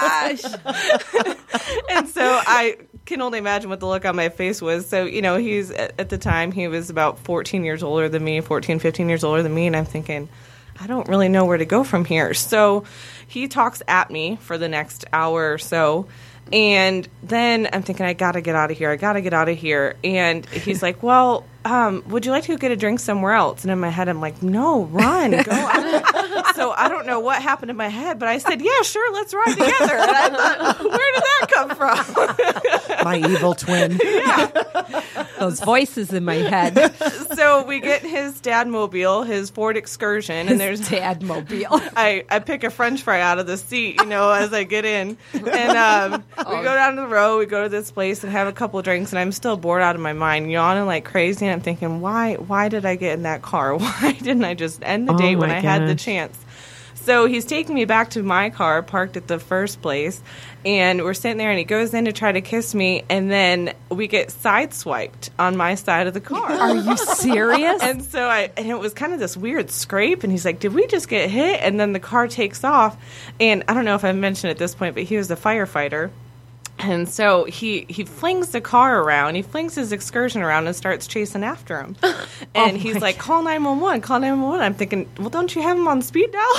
text? And so I can only imagine what the look on my face was. So, he's, at the time, he was about 15 years older than me. And I'm thinking, I don't really know where to go from here. So he talks at me for the next hour or so. And then I'm thinking, I got to get out of here. And he's like, well, would you like to go get a drink somewhere else? And in my head, I'm like, no, run, go out. So I don't know what happened in my head, but I said, yeah, sure, let's ride together. And I thought, where did that come from? My evil twin. Yeah. Those voices in my head. So we get his dadmobile, his Ford Excursion, and there's dadmobile. I pick a French fry out of the seat, as I get in, and we go down to the road. We go to this place and have a couple of drinks, and I'm still bored out of my mind, yawning like crazy. And I'm thinking, why did I get in that car? Why didn't I just end the date when I had the chance? So he's taking me back to my car, parked at the first place, and we're sitting there, and he goes in to try to kiss me, and then we get sideswiped on my side of the car. Are you serious? And so and it was kind of this weird scrape, and he's like, did we just get hit? And then the car takes off, and I don't know if I mentioned at this point, but he was a firefighter. And so he flings the car around, he flings his Excursion around and starts chasing after him. And he's like, call 911, call 911. I'm thinking, well, don't you have him on speed dial?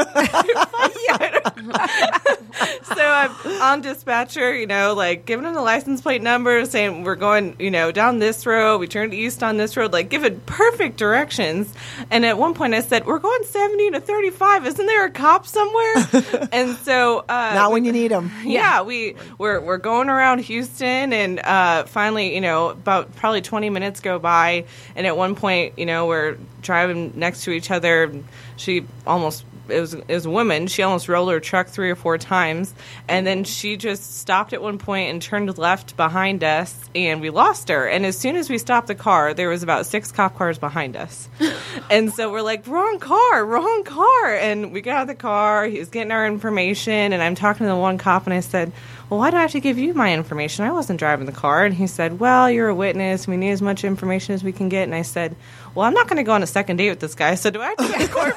So I'm on dispatcher, giving him the license plate number, saying we're going, down this road, we turned east on this road, giving perfect directions. And at one point I said, we're going 70 to 35. Isn't there a cop somewhere? And so... not when you need him. Yeah, we're going around Houston, and finally, about probably 20 minutes go by, and at one point, we're driving next to each other. She almost, it was a woman, she almost rolled her truck 3 or 4 times, and then she just stopped at one point and turned left behind us, and we lost her. And as soon as we stopped the car, there was about 6 cop cars behind us. And so we're like, wrong car. And we got out of the car, he was getting our information, and I'm talking to the one cop, and I said, well, why do I have to give you my information? I wasn't driving the car. And he said, well, you're a witness. We need as much information as we can get. And I said, well, I'm not going to go on a second date with this guy, so do I have to get court?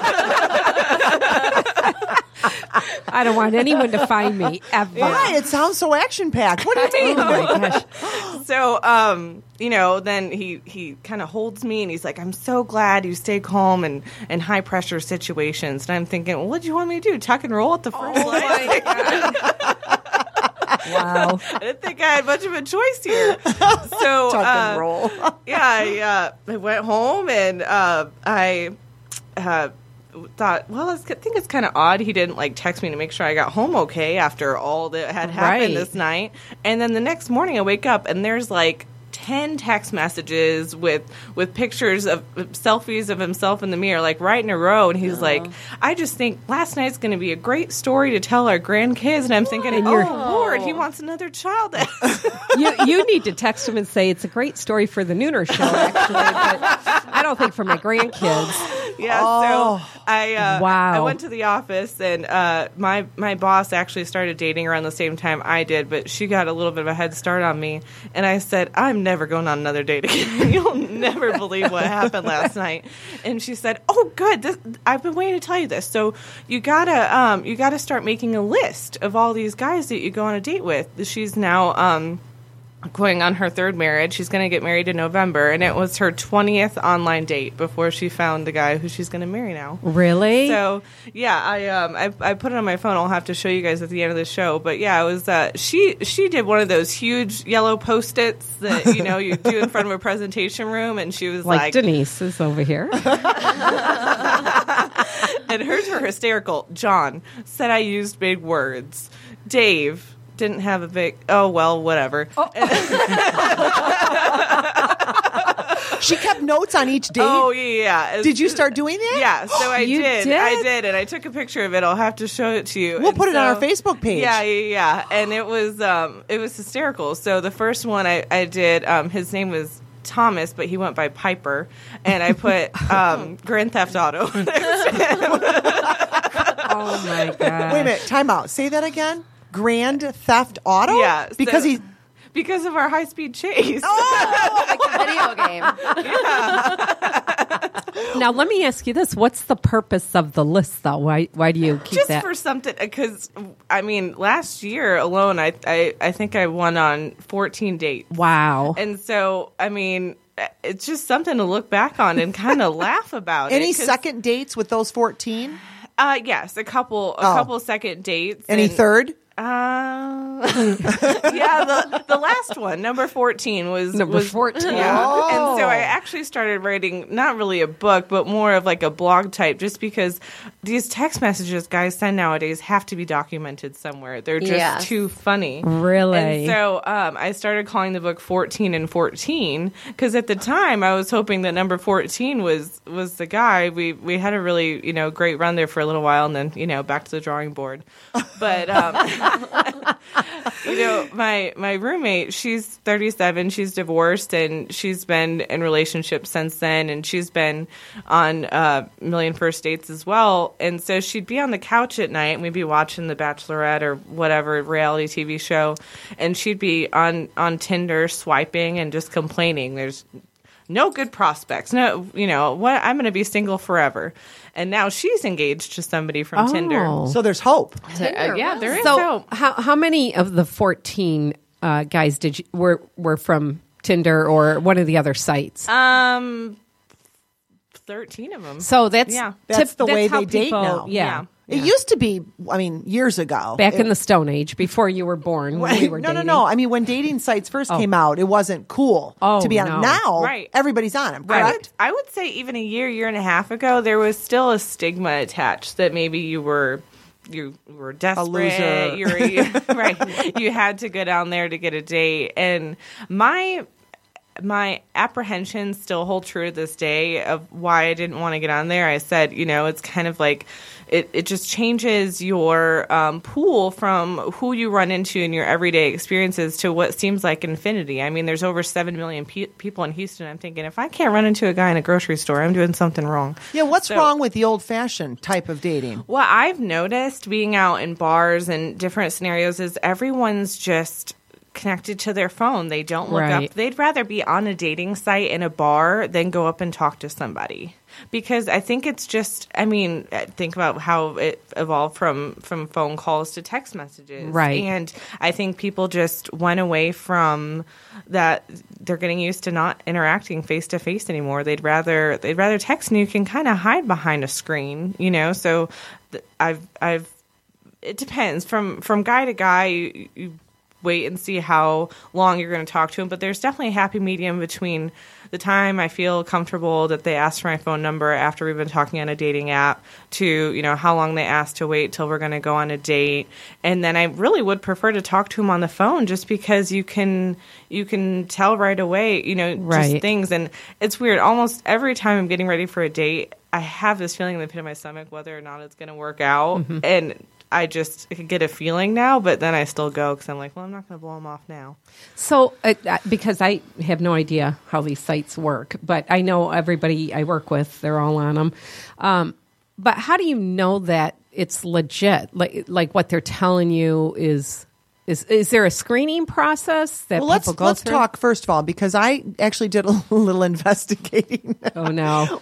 I don't want anyone to find me, ever. Why? It sounds so action-packed. What do you mean? Oh, my gosh. So, then he kind of holds me, and he's like, I'm so glad you stay calm in high-pressure situations. And I'm thinking, well, what do you want me to do, tuck and roll at the first light? Wow. I didn't think I had much of a choice here. So, tuck and roll. I went home, and I thought, well, I think it's kind of odd he didn't text me to make sure I got home okay after all that had happened this night. And then the next morning I wake up, and there's 10 text messages with pictures of selfies of himself in the mirror, right in a row. And he's like, I just think last night's going to be a great story to tell our grandkids. And I'm thinking, Lord, bored. He wants another child. You need to text him and say it's a great story for the Nooner Show, actually, but I don't think for my grandkids. Yeah, so I went to the office, and my boss actually started dating around the same time I did, but she got a little bit of a head start on me. And I said, I'm never going on another date again. You'll never believe what happened last night. And she said, oh, good. I've been waiting to tell you this. So you gotta start making a list of all these guys that you go on a date with. She's now going on her third marriage. She's going to get married in November, and it was her 20th online date before she found the guy who she's going to marry now. Really? So yeah, I put it on my phone. I'll have to show you guys at the end of the show. But yeah, it was she did one of those huge yellow Post-its that you do in front of a presentation room, and she was like Denise is over here. And hers were hysterical. John said I used big words. Dave didn't have a big, oh, well, whatever. Oh. She kept notes on each date? Oh, yeah. Did you start doing that? Yeah, so I did. I did, and I took a picture of it. I'll have to show it to you. We'll put it on our Facebook page. Yeah. And it was hysterical. So the first one I did, his name was Thomas, but he went by Piper, and I put Grand Theft Auto next to him. Oh, my God. Wait a minute. Time out. Say that again. Grand Theft Auto? Yeah. Because of our high-speed chase. Oh, like a video game. Now, let me ask you this. What's the purpose of the list, though? Why do you keep Just that? for something, because, I mean, last year alone, I think I won on 14 dates. Wow. And so, I mean, it's just something to look back on and kind of laugh about. Any second dates with those 14? Yes, a couple second dates. Any third? Yeah, the last one, number 14, was 14. Yeah, Oh. and so I actually started writing not really a book, but more of like a blog type, just because these text messages guys send nowadays have to be documented somewhere. They're just too funny. Really? And so I started calling the book 14 and 14 because at the time I was hoping that number 14 was the guy. We had a really great run there for a little while, and then back to the drawing board. But my roommate, she's 37, she's divorced, and she's been in relationships since then, and she's been on a million first dates as well. And so she'd be on the couch at night, and we'd be watching The Bachelorette or whatever reality TV show, and she'd be on Tinder swiping and just complaining. There's no good prospects. No, what? I'm going to be single forever. And now she's engaged to somebody from Tinder. So there's hope. Yeah, there is So hope. how many of the 14 guys were from Tinder or one of the other sites? 13 of them. So that's That's the way how they date people- now. Yeah. It used to be, years ago. Back in the Stone Age, before you were born, when we were dating. No. I mean, when dating sites first came out, it wasn't cool to be on no. it. Now, Right. everybody's on them, correct? I would say even a year and a half ago, there was still a stigma attached that maybe you were desperate. A loser. Right. You had to go down there to get a date. And my apprehensions still hold true to this day of why I didn't want to get on there. I said, it's kind of like it just changes your pool from who you run into in your everyday experiences to what seems like infinity. I mean, there's over 7 million people in Houston. I'm thinking, if I can't run into a guy in a grocery store, I'm doing something wrong. Yeah, what's wrong with the old-fashioned type of dating? What I've noticed being out in bars and different scenarios is everyone's just connected to their phone. They don't look Right. up. They'd rather be on a dating site in a bar than go up and talk to somebody. Because I think it's just, think about how it evolved from phone calls to text messages. Right. And I think people just went away from that. They're getting used to not interacting face to face anymore. They'd rather text, and you can kind of hide behind a screen, So it depends from guy to guy. You wait and see how long you're going to talk to them. But there's definitely a happy medium between the time I feel comfortable that they ask for my phone number after we've been talking on a dating app to, how long they ask to wait till we're going to go on a date. And then I really would prefer to talk to them on the phone just because you can tell right away, Right. just things. And it's weird. Almost every time I'm getting ready for a date, I have this feeling in the pit of my stomach whether or not it's going to work out. Mm-hmm. And I just get a feeling now, but then I still go because I'm like, well, I'm not going to blow them off now. So, because I have no idea how these sites work, but I know everybody I work with, they're all on them. But how do you know that it's legit? Like what they're telling you is there a screening process that Well, people go let's through? talk first of all, because I actually did a little investigating. Oh, no.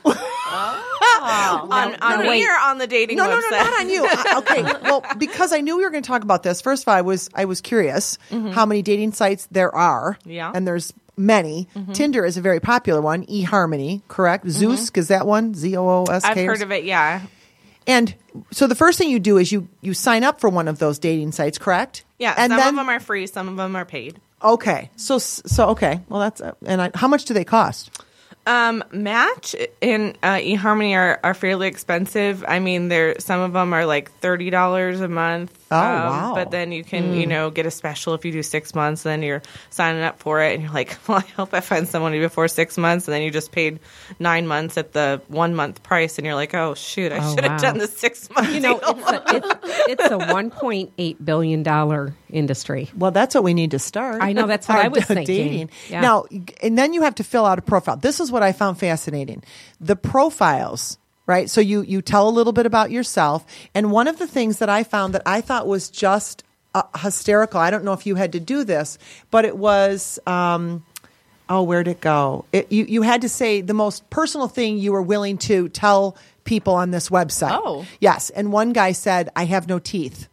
On me or on the dating No, website? not on you. Okay, well, because I knew we were going to talk about this. First of all, I was curious how many dating sites there are. Yeah. And there's many. Tinder is a very popular one. eHarmony, correct? Zoosk, is that one? Zoosk? I've heard of it, yeah. And so the first thing you do is you sign up for one of those dating sites, correct? Yeah, And some then, of them are free, some of them are paid. Okay. So okay. Well, that's how much do they cost? Match and eHarmony are fairly expensive. I mean, some of them are like $30 a month. Oh, wow. But then you can, get a special if you do 6 months. Then you're signing up for it, and you're like, well, I hope I find someone before 6 months. And then you just paid 9 months at the 1 month price, and you're like, oh shoot, I should have done the 6 months. You know, it's a $1.8 billion industry. Well, that's what we need to start. I know, that's what Our I was thinking. Dating. Yeah. Now, and then you have to fill out a profile. This is what I found fascinating. The profiles, right? So you tell a little bit about yourself. And one of the things that I found that I thought was just hysterical, I don't know if you had to do this, but it was, where'd it go? You had to say the most personal thing you were willing to tell people on this website. Oh. Yes. And one guy said, I have no teeth.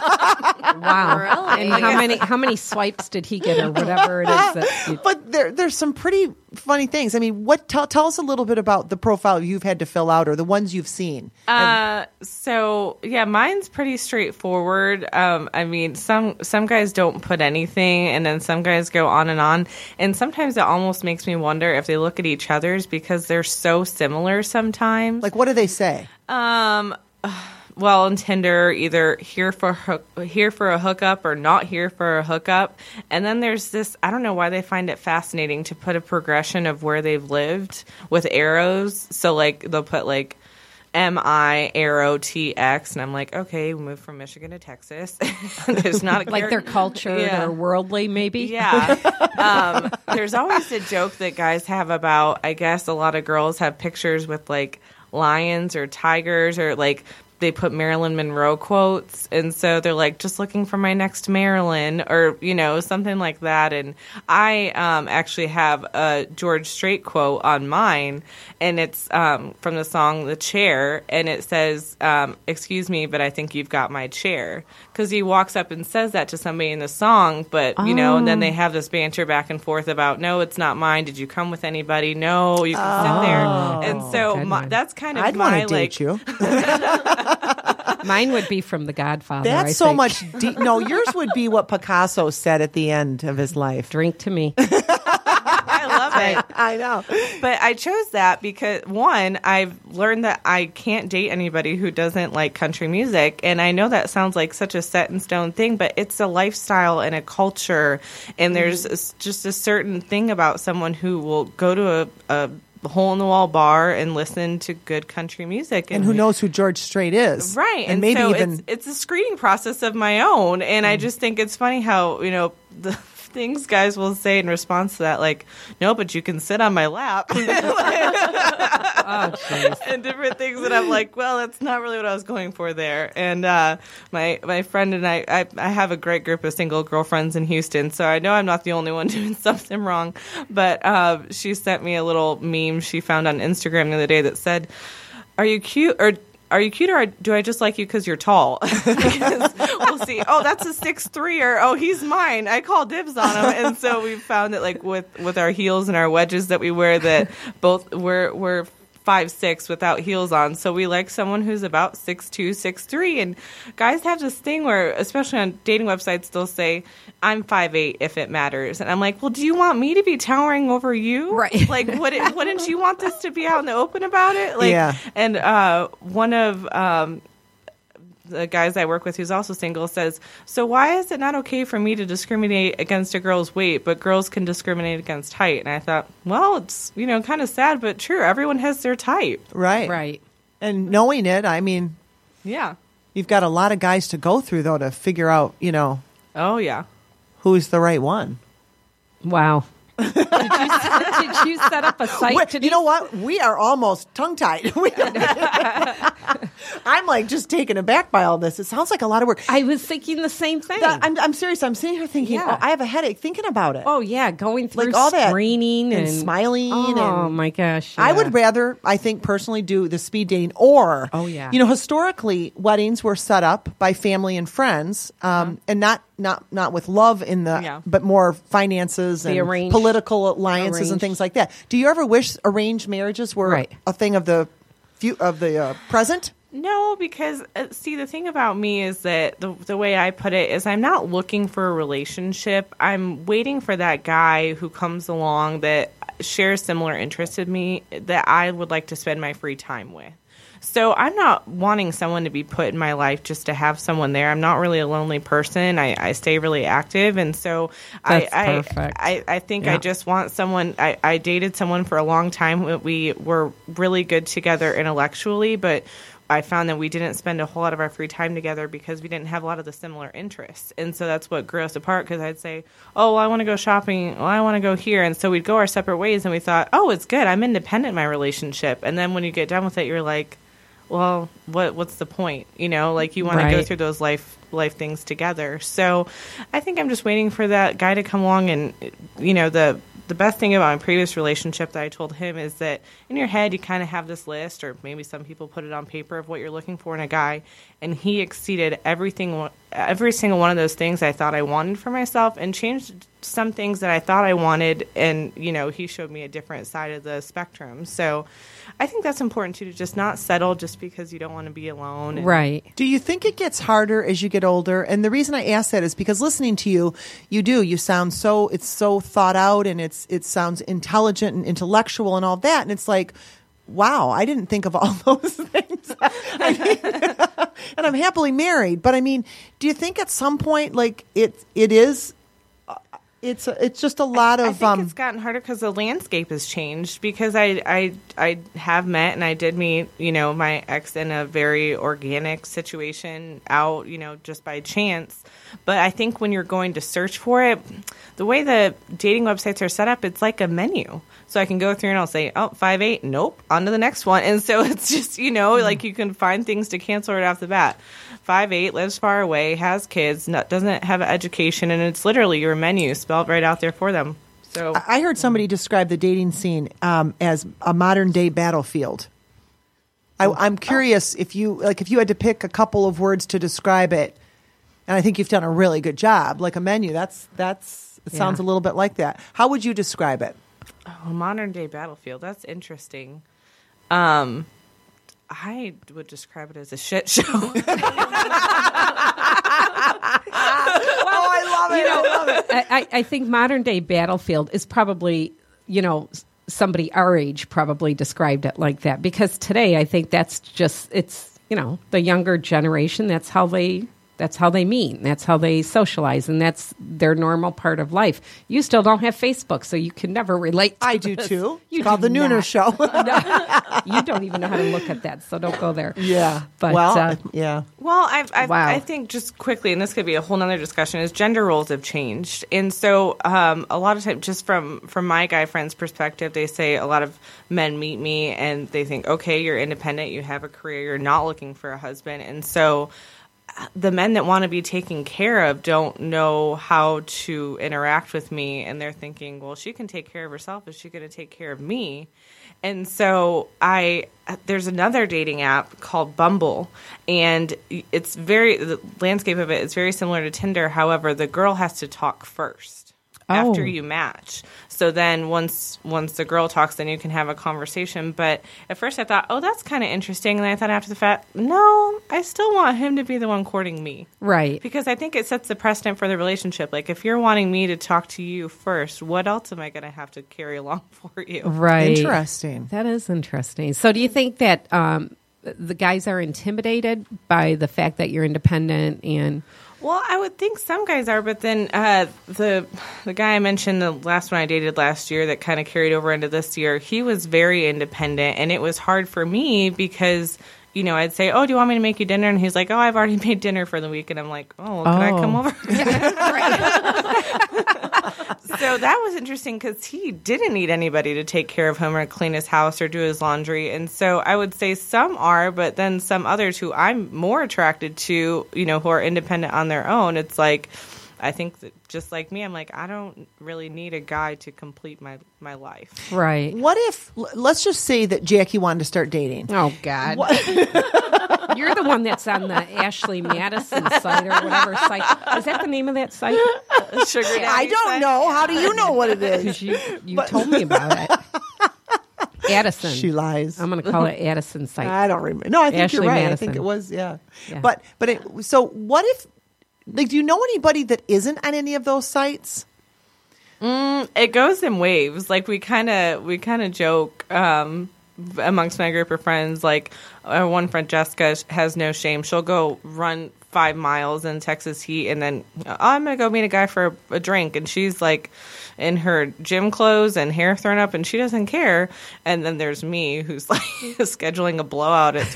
Wow. Really? And how many swipes did he get or whatever it is that But there's some pretty funny things. I mean, tell us a little bit about the profile you've had to fill out or the ones you've seen. So yeah, mine's pretty straightforward. I mean, some guys don't put anything, and then some guys go on, and sometimes it almost makes me wonder if they look at each other's because they're so similar sometimes. Like, what do they say? Well, on Tinder, either here for a hookup or not here for a hookup. And then there's this, I don't know why they find it fascinating to put a progression of where they've lived with arrows. So, like, they'll put, like, MI arrow TX, and I'm like, okay, we moved from Michigan to Texas. There's not a like they're cultured or worldly, maybe? Yeah. There's always a joke that guys have about, I guess a lot of girls have pictures with, like, lions or tigers, or, like, they put Marilyn Monroe quotes, and so they're like, just looking for my next Marilyn, or, something like that. And I actually have a George Strait quote on mine, and it's from the song The Chair, and it says, excuse me, but I think you've got my chair. Because he walks up and says that to somebody in the song, but, and then they have this banter back and forth about, no, it's not mine. Did you come with anybody? No, you can sit there. And so that's kind of I'd my, want to date you. Mine would be from The Godfather. That's I so think. much. No, yours would be what Picasso said at the end of his life. Drink to me. I love it. I know. But I chose that because, one, I've learned that I can't date anybody who doesn't like country music. And I know that sounds like such a set in stone thing, but it's a lifestyle and a culture. And there's just a certain thing about someone who will go to a hole-in-the-wall bar and listen to good country music. And who knows who George Strait is. Right. And maybe so even... it's a screening process of my own. And I just think it's funny how, the things guys will say in response to that, like, no, but you can sit on my lap. Oh, jeez. And different things that I'm like, well, that's not really what I was going for there. And my friend and I have a great group of single girlfriends in Houston, so I know I'm not the only one doing something wrong. But she sent me a little meme she found on Instagram the other day that said, are you cute or do I just like you because you're tall? Because we'll see. Oh, that's a 6'3", or oh, he's mine. I call dibs on him. And so we found that, like, with our heels and our wedges that we wear, that both we're 5'6" without heels on. So we like someone who's about 6'2", 6'3". And guys have this thing where, especially on dating websites, they'll say, I'm 5'8" if it matters. And I'm like, well, do you want me to be towering over you? Right. Like, wouldn't you want this to be out in the open about it? Like, yeah. And one of the guys I work with who's also single says, so why is it not okay for me to discriminate against a girl's weight, but girls can discriminate against height? And I thought, well, it's, kind of sad, but true. Everyone has their type. Right. Right. And knowing it, I mean... Yeah. You've got a lot of guys to go through, though, to figure out, Oh, yeah. who's the right one. Wow. Did you set up a site to You know what? We are almost tongue-tied. I'm like just taken aback by all this. It sounds like a lot of work. I was thinking the same thing. I'm serious. I'm sitting here thinking, Yeah. I have a headache thinking about it. Oh, yeah, going through Like all that screening and smiling Oh, and- my gosh. I yeah. would rather, I think, personally do the speed dating or, Oh, yeah. Historically, weddings were set up by family and friends, and not with love in the, Yeah. but more finances and arranged- political alliances and arranged. things like that. Do you ever wish arranged marriages were Right. a thing of the present? No, because see, the thing about me is that the way I put it is I'm not looking for a relationship. I'm waiting for that guy who comes along that shares similar interests with me that I would like to spend my free time with. So I'm not wanting someone to be put in my life just to have someone there. I'm not really a lonely person. I stay really active, and so That's perfect. I think Yeah. I just want someone. I dated someone for a long time. We were really good together intellectually, but I found that we didn't spend a whole lot of our free time together because we didn't have a lot of the similar interests. And so that's what grew us apart, because I'd say, oh, well, I want to go shopping. Well, I want to go here. And so we'd go our separate ways, and we thought, oh, it's good. I'm independent in my relationship. And then when you get done with it, you're like, well, what's the point? You want to go Right. through those life things together. So I think I'm just waiting for that guy to come along. And, the best thing about my previous relationship that I told him is that in your head, you kind of have this list, or maybe some people put it on paper, of what you're looking for in a guy. And he exceeded every single one of those things I thought I wanted for myself, and changed some things that I thought I wanted. And, he showed me a different side of the spectrum. So I think that's important too, to just not settle just because you don't want to be alone. Right. Do you think it gets harder as you get older? And the reason I ask that is because listening to you, you sound it's so thought out, and it sounds intelligent and intellectual and all that. And it's like, wow, I didn't think of all those things. And I'm happily married. But I mean, do you think at some point, like it is, it's just a lot I of, think it's gotten harder because the landscape has changed. Because I have met, and I did meet, my ex in a very organic situation out, just by chance. But I think when you're going to search for it, the way the dating websites are set up, it's like a menu. So I can go through and I'll say, 5'8", nope, on to the next one. And so it's just, like you can find things to cancel right off the bat. 5'8", lives far away, has kids, doesn't have an education, and it's literally your menu spelled right out there for them. So I heard somebody describe the dating scene as a modern day battlefield. I'm curious if you had to pick a couple of words to describe it, and I think you've done a really good job. Like a menu, it sounds a little bit like that. How would you describe it? a modern day battlefield. That's interesting. I would describe it as a shit show. I love it. I love it. I think modern day battlefield is probably, somebody our age probably described it like that, because today I think that's just, it's, the younger generation, that's how they meet, that's how they socialize, and that's their normal part of life. You still don't have Facebook, so you can never relate to I do this. too. You It's called do The Nooner not. Show. You don't even know how to look at that, so don't go there. Yeah. But, yeah. Well, Wow. I think just quickly, and this could be a whole nother discussion, is gender roles have changed. And so a lot of times, just from my guy friends' perspective, they say a lot of men meet me and they think, okay, you're independent, you have a career, you're not looking for a husband. And so the men that want to be taken care of don't know how to interact with me, and they're thinking, well, she can take care of herself. Is she going to take care of me? And so there's another dating app called Bumble, and the landscape of it is very similar to Tinder. However, the girl has to talk first after you match. So then once the girl talks, then you can have a conversation. But at first I thought, oh, that's kind of interesting. And then I thought after the fact, no, I still want him to be the one courting me. Right. Because I think it sets the precedent for the relationship. Like, if you're wanting me to talk to you first, what else am I going to have to carry along for you? Right. Interesting. That is interesting. So do you think that the guys are intimidated by the fact that you're independent and... Well, I would think some guys are, but then the guy I mentioned, the last one I dated last year that kind of carried over into this year, he was very independent, and it was hard for me because, I'd say, oh, do you want me to make you dinner? And he's like, oh, I've already made dinner for the week. And I'm like, oh, well, can I come over? So that was interesting because he didn't need anybody to take care of him or clean his house or do his laundry. And so I would say some are, but then some others who I'm more attracted to, who are independent on their own, it's like, I think that just like me, I'm like, I don't really need a guy to complete my life. Right. What if, let's just say that Jackie wanted to start dating. Oh, God. You're the one that's on the Ashley Madison site or whatever site. Is that the name of that site? Sugar daddy I don't site? know. How do you know what it is? Because you told me about it. Addison. She lies. I'm going to call it Addison site. I don't remember. No, I think Ashley you're right. Madison. I think it was, yeah. Yeah. But so what if, like, do you know anybody that isn't on any of those sites? It goes in waves. Like we kind of joke amongst my group of friends. Like one friend, Jessica, has no shame. She'll go run 5 miles in Texas heat, and then I'm gonna go meet a guy for a drink, and she's like in her gym clothes and hair thrown up, and she doesn't care. And then there's me, who's like scheduling a blowout at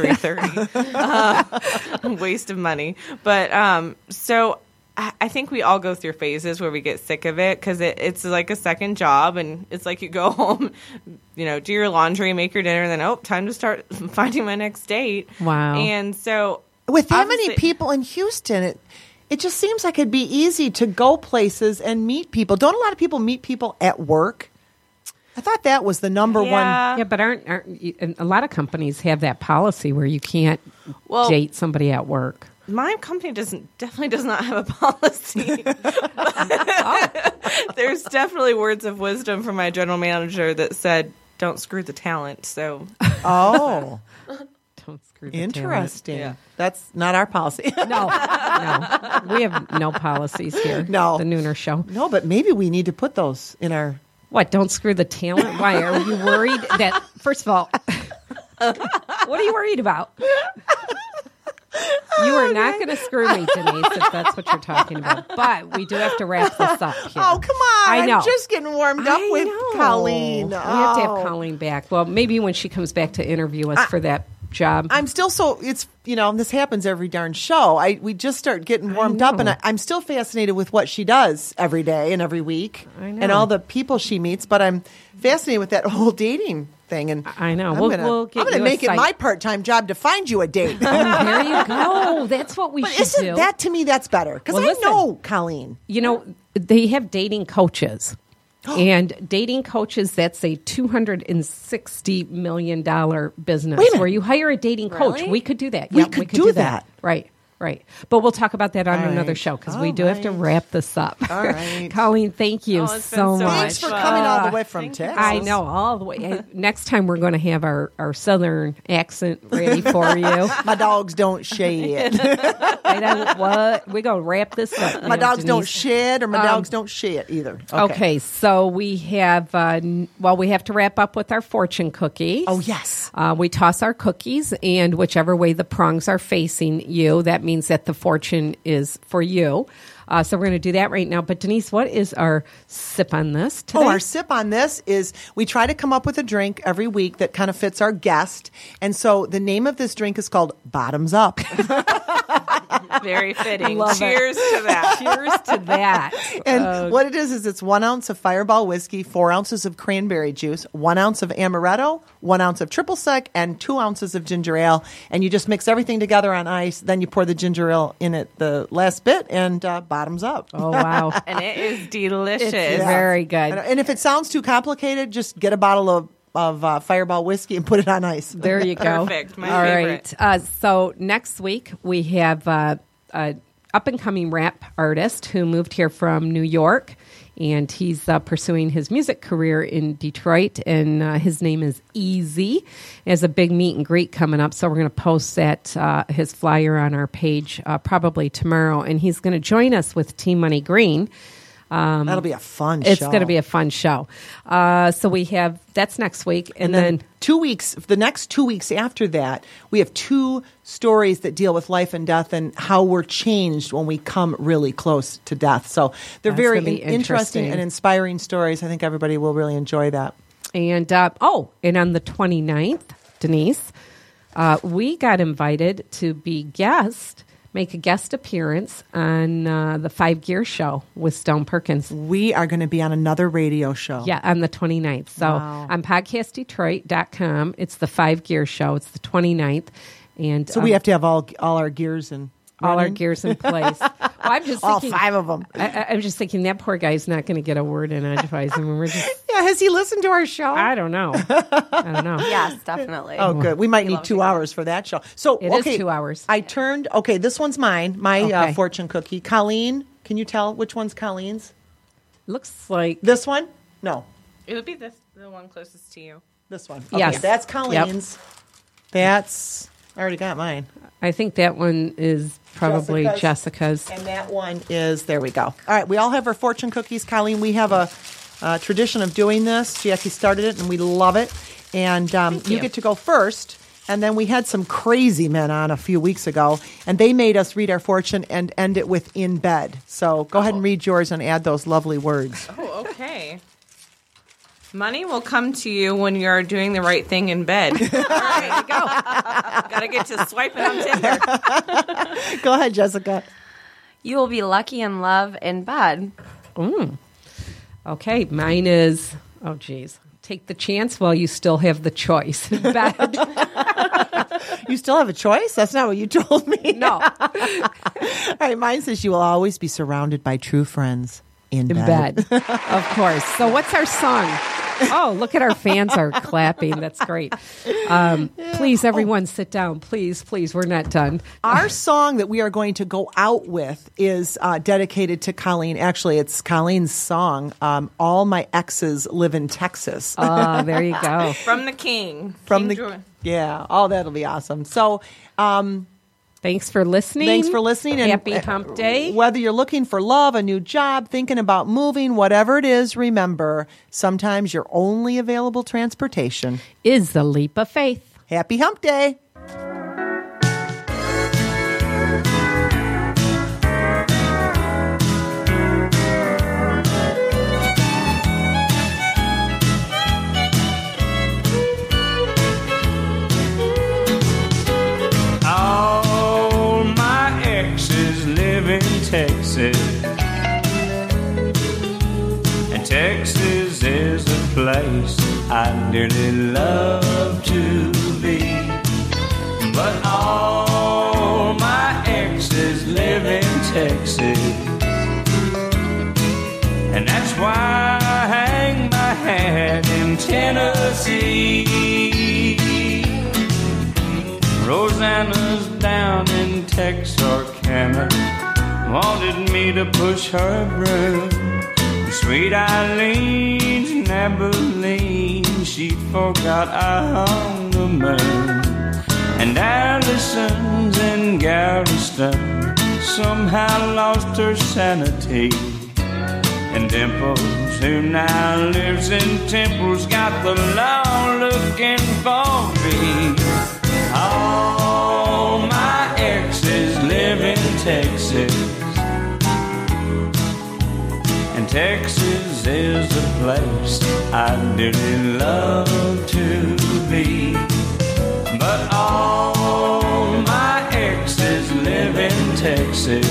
3:30. Waste of money, but so. I think we all go through phases where we get sick of it because it's like a second job, and it's like you go home, do your laundry, make your dinner, and then, time to start finding my next date. Wow. And so With that many people in Houston, it just seems like it'd be easy to go places and meet people. Don't a lot of people meet people at work? I thought that was the number one. Yeah, but aren't a lot of companies have that policy where you can't date somebody at work? My company definitely does not have a policy. There's definitely words of wisdom from my general manager that said, "Don't screw the talent." So, Oh, Don't screw the interesting. Yeah. That's not our policy. No, we have no policies here. No. The Nooner Show. No, but maybe we need to put those in our. What? Don't screw the talent? Why are you worried that? First of all, what are you worried about? You are not going to screw me, Denise, if that's what you're talking about. But we do have to wrap this up here. Oh, come on. I know. I'm just getting warmed up with Colleen. We have to have Oh. Colleen back. Well, maybe when she comes back to interview us for that job. I'm still this happens every darn show. We just start getting warmed up, and I'm still fascinated with what she does every day and every week, I know. and all the people she meets. But I'm fascinated with that whole dating thing, and I know. I'm We'll gonna get you a make it site. my part-time job to find you a date. There you go. That's what we But should isn't do. that, to me, that's better because Well, I listen. know Colleen. They have dating coaches. And dating coaches, that's a $260 million business Wait a minute. where you hire a dating coach. Really? We could do that. We Yeah, could do that. Right. But we'll talk about that on All another right. show because All we do have to right. wrap this up. All right. Colleen, thank you Oh, it's been so so much. Thanks for coming all the way from Thank you. Texas. I know, all the way. Next time we're going to have our Southern accent ready for you. My dogs don't shed. I don't, what? We're going to wrap this up. My now, dogs don't Denise. shed, or my dogs don't shit either. Okay, so we have, we have to wrap up with our fortune cookies. Oh, yes. We toss our cookies, and whichever way the prongs are facing you, that means that the fortune is for you. So we're going to do that right now. But Denise, what is our sip on this today? Oh, our sip on this is we try to come up with a drink every week that kind of fits our guest. And so the name of this drink is called Bottoms Up. very fitting. Love it. Cheers to that. Cheers to that. And what it is it's 1 ounce of Fireball whiskey, 4 ounces of cranberry juice, 1 ounce of amaretto, 1 ounce of triple sec, and 2 ounces of ginger ale. And you just mix everything together on ice. Then you pour the ginger ale in at the last bit, and bottoms up. Oh, wow. And it is delicious. It's very good. And if it sounds too complicated, just get a bottle of Fireball whiskey and put it on ice. There you go. Perfect. My All favorite. right. So next week we have an up-and-coming rap artist who moved here from New York, and he's pursuing his music career in Detroit, and his name is Easy. He has a big meet and greet coming up, so we're going to post that his flyer on our page probably tomorrow, and he's going to join us with T Money Green. That'll be a fun show. It's going to be a fun show. So we have, that's next week. And then 2 weeks, the next 2 weeks after that, we have 2 stories that deal with life and death and how we're changed when we come really close to death. So they're That's very gonna be interesting interesting. and inspiring stories. I think everybody will really enjoy that. and on the 29th, Denise, we got invited to make a guest appearance on the 5 Gear Show with Stone Perkins. We are going to be on another radio show. Yeah, on the 29th. So on podcastdetroit.com, it's the 5 Gear Show. It's the 29th. And So we have to have all our gears and all our gears in place. Well, I'm just all thinking, 5 of them. I'm just thinking that poor guy's not going to get a word in edgewise. I mean, we're just, Yeah, has he listened to our show? I don't know. Yes, definitely. Oh, good. We might need 2 hours for that show. So It is 2 hours. I turned. Okay, this one's mine. My Okay. fortune cookie. Colleen, can you tell which one's Colleen's? Looks like This one? No, It would be the one closest to you. this one. Okay, Yes. that's Colleen's. That's. I already got mine. I think that one is probably Jessica's. And that one is. There we go. All right, we all have our fortune cookies, Colleen. We have a tradition of doing this. Jackie started it, and we love it. And you get to go first. And then we had some crazy men on a few weeks ago, and they made us read our fortune and end it with "in bed." So go ahead and read yours and add those lovely words. Oh, okay. Money will come to you when you're doing the right thing in bed. All right, go. Got to get to swiping on Tinder. Go ahead, Jessica. You will be lucky in love in bed. Okay, mine is, oh, geez. Take the chance while you still have the choice. Bad. You still have a choice? That's not what you told me. No. All right, mine says you will always be surrounded by true friends in In bed. bed. Of course. So what's our song? Oh, look at our fans are clapping. That's great. Please, everyone, sit down. Please, we're not done. Our song that we are going to go out with is dedicated to Colleen. Actually, it's Colleen's song, All My Exes Live in Texas. Oh, there you go. From the king. From King the Joy. Yeah, oh, that'll be awesome. So, Thanks for listening. thanks for listening. And Happy Hump Day. Whether you're looking for love, a new job, thinking about moving, whatever it is, remember, sometimes your only available transportation. Is the leap of faith. Happy Hump Day. All my exes live in Texas, and Texas is a place I dearly love to be. But all my exes live in Texas, and that's why I hang my hat in Tennessee. Rosanna's down in Texarkana, wanted me to push her broom. Sweet Eileen's in Abilene, she forgot I hung the moon. And Allison's in Galveston, somehow lost her sanity. And Dimples, who now lives in Temple's, got the law looking for me. All my exes live in Texas, and Texas is a place I dearly love to be. But all my exes live in Texas,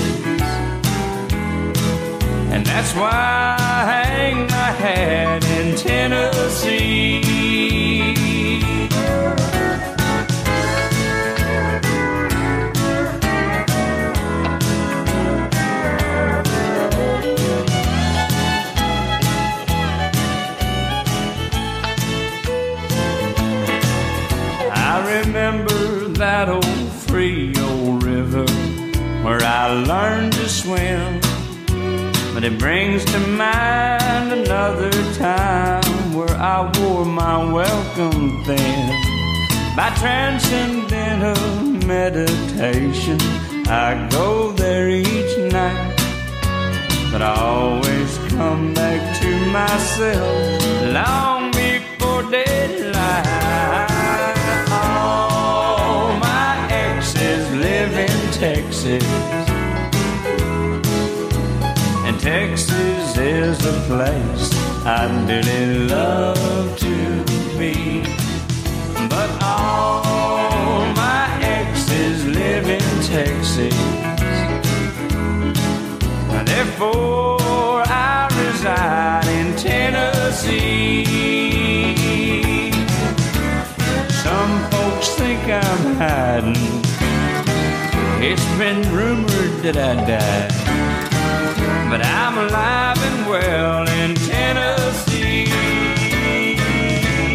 and that's why I hang my hat in Tennessee. I remember that old Frio River where I learned to swim, but it brings to mind another time where I wore my welcome thin. By transcendental meditation, I go there each night, but I always come back to myself long before daylight. All my exes live in Texas, and Texas is a place I dearly love to be. But all my therefore I reside in Tennessee. Some folks think I'm hiding. It's been rumored that I died, but I'm alive and well in Tennessee.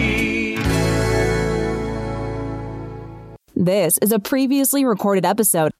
This is a previously recorded episode